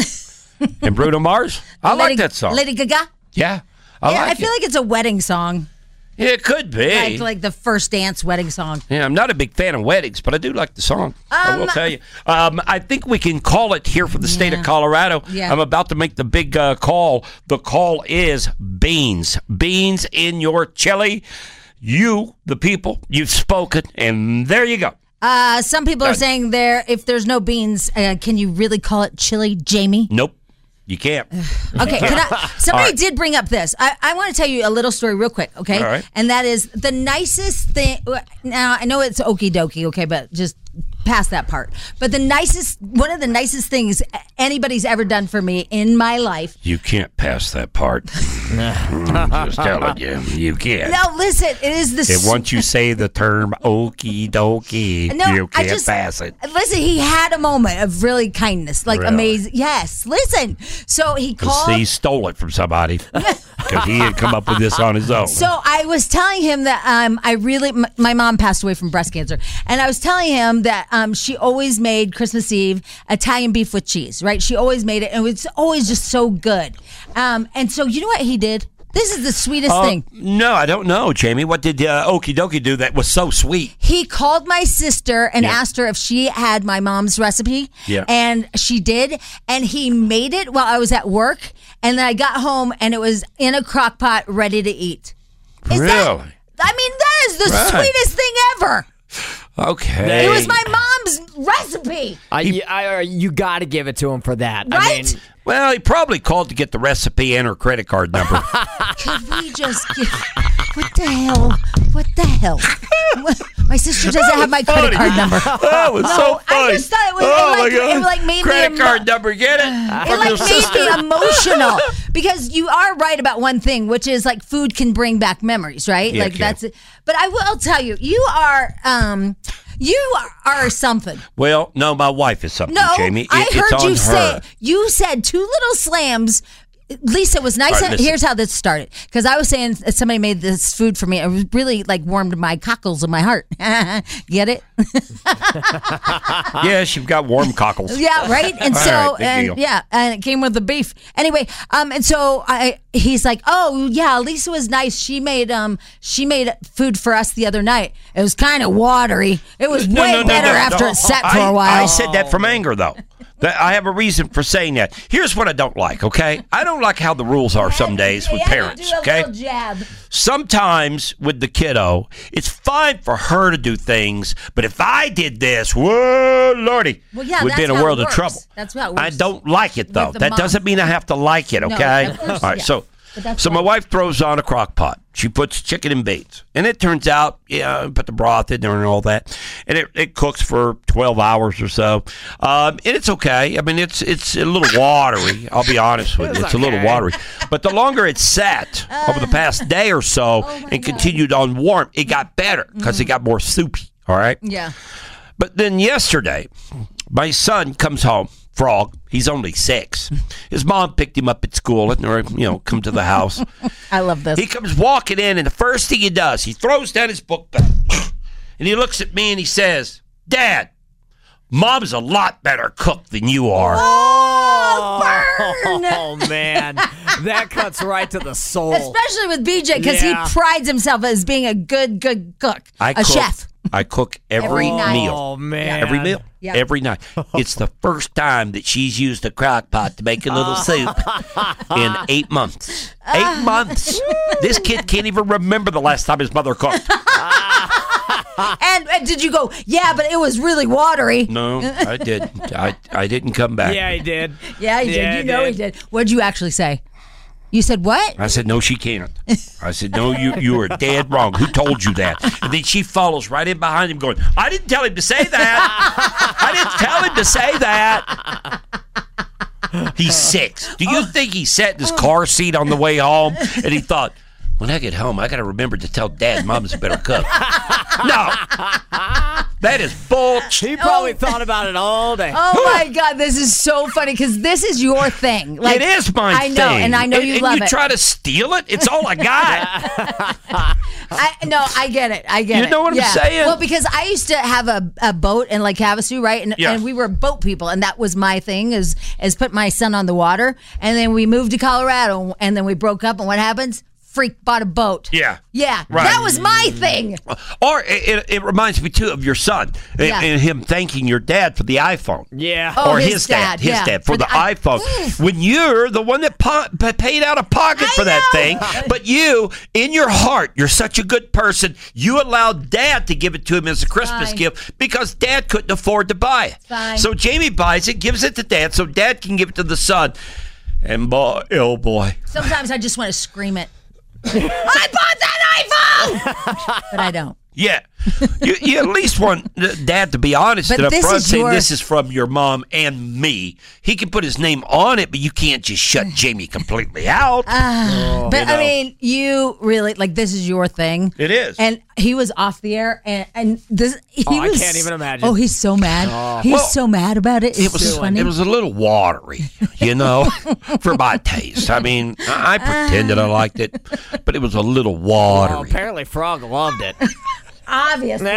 and Bruno Mars. I Lady, like that song. Lady Gaga? Yeah. I yeah, like I feel it. like it's a wedding song. Yeah, it could be. Like, like the first dance wedding song. Yeah, I'm not a big fan of weddings, but I do like the song. I will Um, tell you. Um, I think we can call it here for the state Yeah. of Colorado. Yeah. I'm about to make the big uh, call. The call is beans. Beans in your chili. You, the people, you've spoken, and there you go. Uh, some people are Done. saying there, if there's no beans, uh, can you really call it chili, Jamie? Nope. You can't. Okay, can I, somebody All right. did bring up this. I, I want to tell you a little story real quick, okay? All right. And that is the nicest thing. Now, I know it's okie dokie, okay, but just past that part. But the nicest, one of the nicest things anybody's ever done for me in my life. You can't pass that part. I'm just telling you. You can't. No, listen, it is the. And once you say the term okie dokie, No, you I can't just- pass it. Listen, he had a moment of really kindness, like Really? amazing. Yes, listen. So he Because called. he stole it from somebody. Because he had come up with this on his own. So I was telling him that um, I really, m- my mom passed away from breast cancer, and I was telling him that um, she always made Christmas Eve Italian beef with cheese, right? She always made it, and it was always just so good. Um, and so you know what he did? This is the sweetest Uh, thing. No, I don't know, Jamie. What did uh, Okie Dokie do that was so sweet? He called my sister and Yeah. asked her if she had my mom's recipe. Yeah. And she did. And he made it while I was at work. And then I got home and it was in a crock pot ready to eat. Is really? that, I mean, that is the Right. sweetest thing ever. Okay. It was my mom's recipe. I, I, you got to give it to him for that. I Right? mean, Well, he probably called to get the recipe and her credit card number. Could we just get. What the hell? What the hell? What- My sister doesn't have my credit funny. card number. That was no, so funny. I just thought it was. Oh, it like, my God. It like made Credit me. card number, get it? It From like your made sister. me emotional because you are right about one thing, which is like food can bring back memories, right? Yeah, it like can. that's it. But I will tell you, you are, um, you are, are something. Well, no, my wife is something, No, Jamie. It- I it's heard on you her. say you said two little slams. Lisa, it was nice. All right, and- listen. here's how this started. Because I was saying that somebody made this food for me. It was really like warmed my cockles in my heart. Get it? Yes, you've got warm cockles. Yeah, right. And All so, right, big and deal. yeah, and it came with the beef. Anyway, um, and so I, he's like, oh yeah, Lisa was nice. She made um, she made food for us the other night. It was kind of watery. It was No, way no, no, better no, after no. it sat I, for a while. I said that from anger, though. That I have a reason for saying that. Here's what I don't like, okay? I don't like how the rules are some days with Yeah, parents, do a okay? little jab. Sometimes with the kiddo, it's fine for her to do things, but if I did this, whoa, Lordy, Well, yeah, we'd that's be in a how it world of works. trouble. That's how it I works. don't like it, though. With the That mom. doesn't mean I have to like it, No, okay? of course, All right, yeah. so But that's so my why- wife throws on a crock pot. She puts chicken and beans. And it turns out, yeah, put the broth in there and all that. And it, it cooks for twelve hours or so. Um, and it's okay. I mean, it's it's a little watery. I'll be honest with you. It's a little watery. But the longer it sat over the past day or so and continued on warm, it got better because it got more soupy. All right? Yeah. But then yesterday, my son comes home. Frog. He's only six. His mom picked him up at school and, or, you know, come to the house. I love this. He comes walking in, and the first thing he does, he throws down his book bag, and he looks at me and he says, Dad, Mom's a lot better cook than you are. Oh, burn! Oh, man. That cuts right to the soul. Especially with B J because Yeah. he prides himself as being a good, good cook, I a cook, chef. I cook every, Every night. meal. Oh, man. Every meal. Yeah. Every night. It's the first time that she's used a crock pot to make a little soup in eight months. Eight months. This kid can't even remember the last time his mother cooked. And, and did you go, yeah, but it was really watery? No, I did. I, I didn't come back. Yeah, he did. Yeah, he Yeah, did. You he know did. he did. What did you actually say? You said what? I said, no, she can't. I said, no, you you are dead wrong. Who told you that? And then she follows right in behind him going, I didn't tell him to say that. I didn't tell him to say that. He's six. Do you think he sat in his car seat on the way home and he thought, when I get home, I got to remember to tell Dad Mom's a better cook. No. That is bullshit. He probably oh. thought about it all day. Oh, my God. This is so funny because this is your thing. Like, it is my I thing. I know, and I know and, you and love you it. You try to steal it? It's all I got. I No, I get it. I get you it. You know what yeah. I'm saying? Well, because I used to have a, a boat in Lake Havasu, right? And, yeah. and we were boat people, and that was my thing, is, is put my son on the water. And then we moved to Colorado, and then we broke up, and what happens? Freak bought a boat. Yeah. Yeah. Right. That was my thing. Or it, it reminds me, too, of your son yeah. and, and him thanking your dad for the iPhone. Yeah. Oh, or his, his dad. dad. His yeah. dad for, for the, the I- iPhone. When you're the one that po- paid out of pocket I for that know. thing, but you, in your heart, you're such a good person, you allowed Dad to give it to him as a Christmas Fine. gift because Dad couldn't afford to buy it. Fine. So Jamie buys it, gives it to Dad, so Dad can give it to the son. And boy, oh boy. Sometimes I just want to scream it. I bought that iPhone! But I don't. Yeah. you, you at least want Dad to be honest but and this upfront is saying your... this is from your mom and me. He can put his name on it, but you can't just shut Jamie completely out. Uh, oh, but you know. I mean, you really, like, this is your thing. It is. And he was off the air, and, and this, he oh, was. I can't even imagine. Oh, he's so mad. Oh. He's Well, so mad about it. It's It was so funny. it was a little watery, you know, for my taste. I mean, I, I pretended I liked it, but it was a little watery. Well, apparently Frog loved it. Obviously.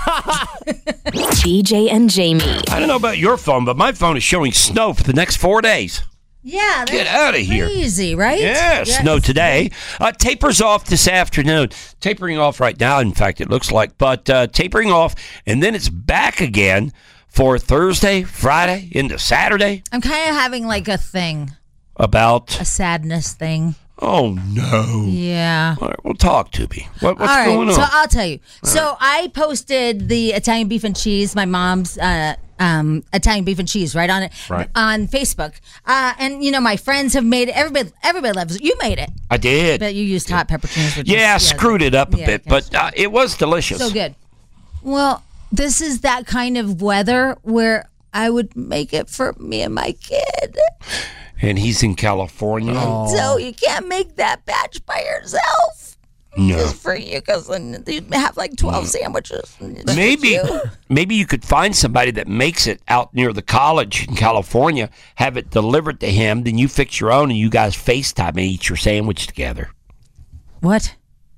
B J and Jamie. I don't know about your phone, but my phone is showing snow for the next four days. Yeah, Get out of here. Crazy, right? Yeah, Yes. snow today. Uh, tapers off this afternoon. Tapering off right now, in fact, it looks like. But uh, tapering off, and then it's back again for Thursday, Friday, into Saturday. I'm kind of having like a thing, About, a sadness thing. oh, no. Yeah. All right, well, talk to me. What, what's All right, going on? so I'll tell you. So I posted the Italian beef and cheese, my mom's uh, um, Italian beef and cheese, right on it, Right. on Facebook. Uh, and you know, my friends have made it. Everybody, everybody loves it. You made it, I did. but you used hot pepperoncinis. Which Yeah, I is, screwed it up a yeah, bit, okay. but uh, it was delicious. So good. Well, this is that kind of weather where I would make it for me and my kid. And he's in California. So you can't make that batch by yourself. No. Just for you, because then you have like twelve sandwiches. Just Maybe, you. maybe you could find somebody that makes it out near the college in California, have it delivered to him, then you fix your own, and you guys FaceTime and eat your sandwich together. What?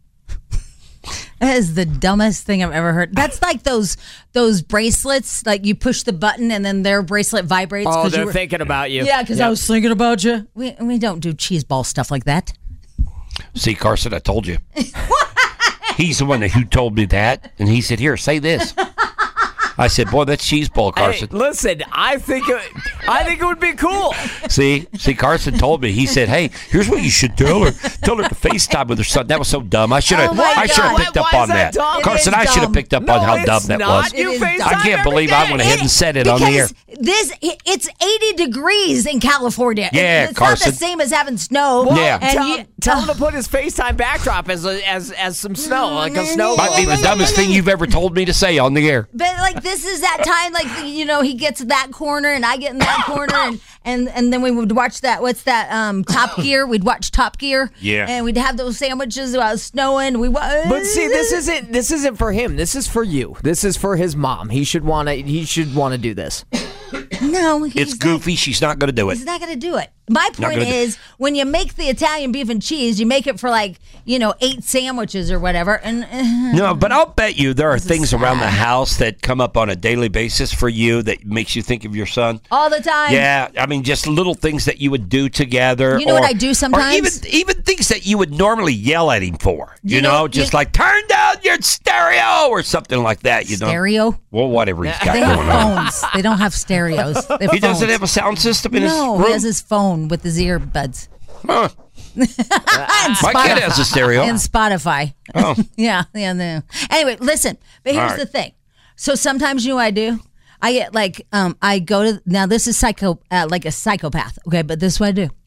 That is the dumbest thing I've ever heard. That's like those those bracelets, like you push the button and then their bracelet vibrates. Oh, 'cause they're you were, thinking about you. Yeah, because Yep. I was thinking about you. We we don't do cheese ball stuff like that. See, Carson, I told you. He's the one that, who told me that, and he said, "Here, say this." I said, "Boy, that's cheese ball, Carson." Hey, listen, I think it, I think it would be cool. See, see, Carson told me. He said, "Hey, here's what you should tell her. Tell her to FaceTime with her son." That was so dumb. I should have. Oh my I should have God. picked Why- up why on is that that, dumb? It Carson. is I should have dumb. picked up No, on how it's dumb that not. was. You It is FaceTime dumb. I can't every believe I day. went ahead and said it on the air. Because this, it's eighty degrees in California. Yeah, it's Carson. not the same as having snow. Well, Yeah. and tell, you, tell him to put his FaceTime backdrop as a, as as some snow, like a snow. Might be the dumbest thing you've ever told me to say on the air. But like this is that time, like you know, he gets that corner and I get in that corner, and, and and then we would watch that. What's that? Um, Top Gear. We'd watch Top Gear. Yeah. And we'd have those sandwiches while it was snowing. We wa- But see, this isn't this isn't for him. This is for you. This is for his mom. He should want to. He should want to do this. no. He's It's goofy. She's not going to do it. He's not going to do it. My point gonna do- is, when you make the Italian beef and cheese, you make it for like you know eight sandwiches or whatever, and uh, No, but I'll bet you there are This is things around the sad. house that come up on a daily basis for you that makes you think of your son. all the time. Yeah, I mean, just little things that you would do together. You know or, what I do sometimes? Or even even things that you would normally yell at him for. You, You know, know- just you- like turn down your stereo or something like that. You know, Stereo. well, whatever he's got They going have on. phones. They don't have stereos. They have He doesn't phones. have a sound system in No, his room. he has his phone with his earbuds. Huh. and My kid has a stereo. And Spotify. Oh. yeah, yeah. No. Anyway, listen. But here's All right. the thing. So sometimes you know what I do. I get like um I go to now. This is psycho uh, like a psychopath. Okay, but this is what I do.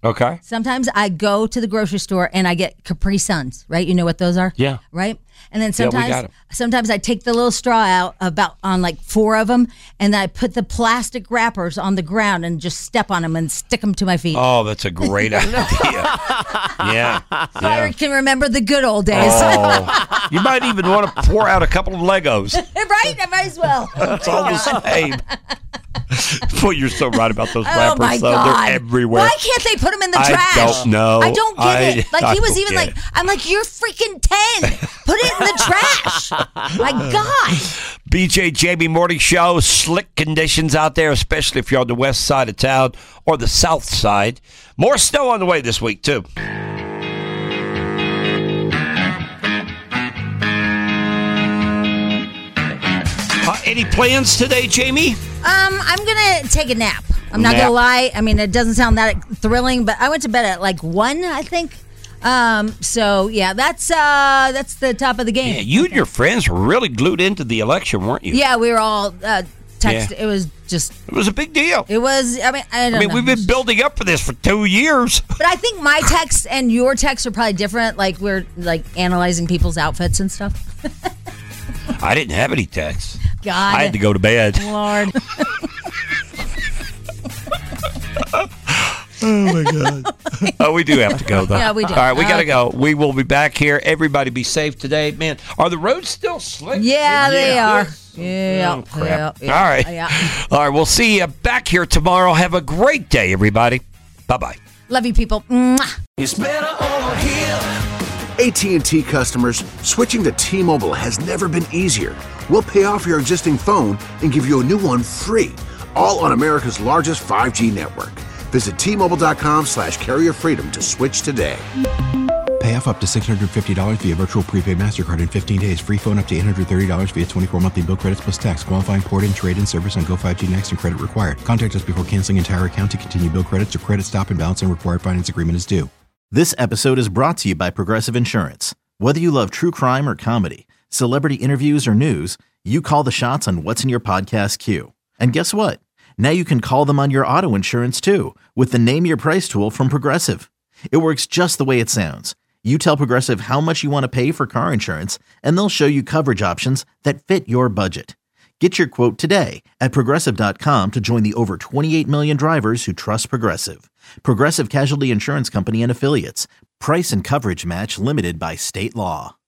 Okay. Sometimes I go to the grocery store and I get Capri Suns, right? You know what those are? Yeah. Right? And then Yeah, we sometimes got 'em. sometimes I take the little straw out about on like four of them and I put the plastic wrappers on the ground and just step on them and stick them to my feet. Oh, that's a great idea. Yeah. So I yeah. can remember the good old days. Oh, you might even want to pour out a couple of Legos. Right? I might as well. It's all the same. Well, you're so right about those Oh wrappers. my though. God! They're everywhere. Why can't they put them in the I trash? don't know. I don't get I- it. Like I he was don't even get like, it. I'm like, you're freaking ten. Put it in the trash. My God. B J Jamie Morning Show. Slick conditions out there, especially if you're on the west side of town or the south side. More snow on the way this week too. Uh, any plans today, Jamie? Um, I'm gonna take a nap. I'm not Nap. gonna lie. I mean, it doesn't sound that thrilling, but I went to bed at like one, I think. Um, so yeah, that's uh, that's the top of the game. Yeah, you and your friends were really glued into the election, weren't you? Yeah, we were all uh, text. Yeah. It was just. It was a big deal. It was. I mean, I don't I mean, know. we've been building up for this for two years. But I think my texts and your texts are probably different. Like we're like analyzing people's outfits and stuff. I didn't have any texts. God, I had to go to bed. Lord. Oh my God. Oh, we do have to go though. Yeah, we do. All right, we got to Okay. go. We will be back here. Everybody be safe today. Man, are the roads still slick? Yeah, they Yeah. are. Yeah. Oh, crap. yeah, yeah, All right. yeah. All right, we'll see you back here tomorrow. Have a great day, everybody. Bye-bye. Love you, people. Mwah. It's better over here. A T and T customers, switching to T-Mobile has never been easier. We'll pay off your existing phone and give you a new one free, all on America's largest five G network. Visit T-Mobile.com slash carrier freedom to switch today. Pay off up to six hundred fifty dollars via virtual prepaid MasterCard in fifteen days. Free phone up to eight hundred thirty dollars via twenty-four monthly bill credits plus tax. Qualifying port-in, trade-in service on Go five G Next and credit required. Contact us before canceling entire account to continue bill credits or credit stop and balance and required finance agreement is due. This episode is brought to you by Progressive Insurance. Whether you love true crime or comedy, celebrity interviews or news, you call the shots on what's in your podcast queue. And guess what? Now you can call them on your auto insurance too with the Name Your Price tool from Progressive. It works just the way it sounds. You tell Progressive how much you want to pay for car insurance, and they'll show you coverage options that fit your budget. Get your quote today at Progressive dot com to join the over twenty-eight million drivers who trust Progressive. Progressive Casualty Insurance Company and Affiliates. Price and coverage match limited by state law.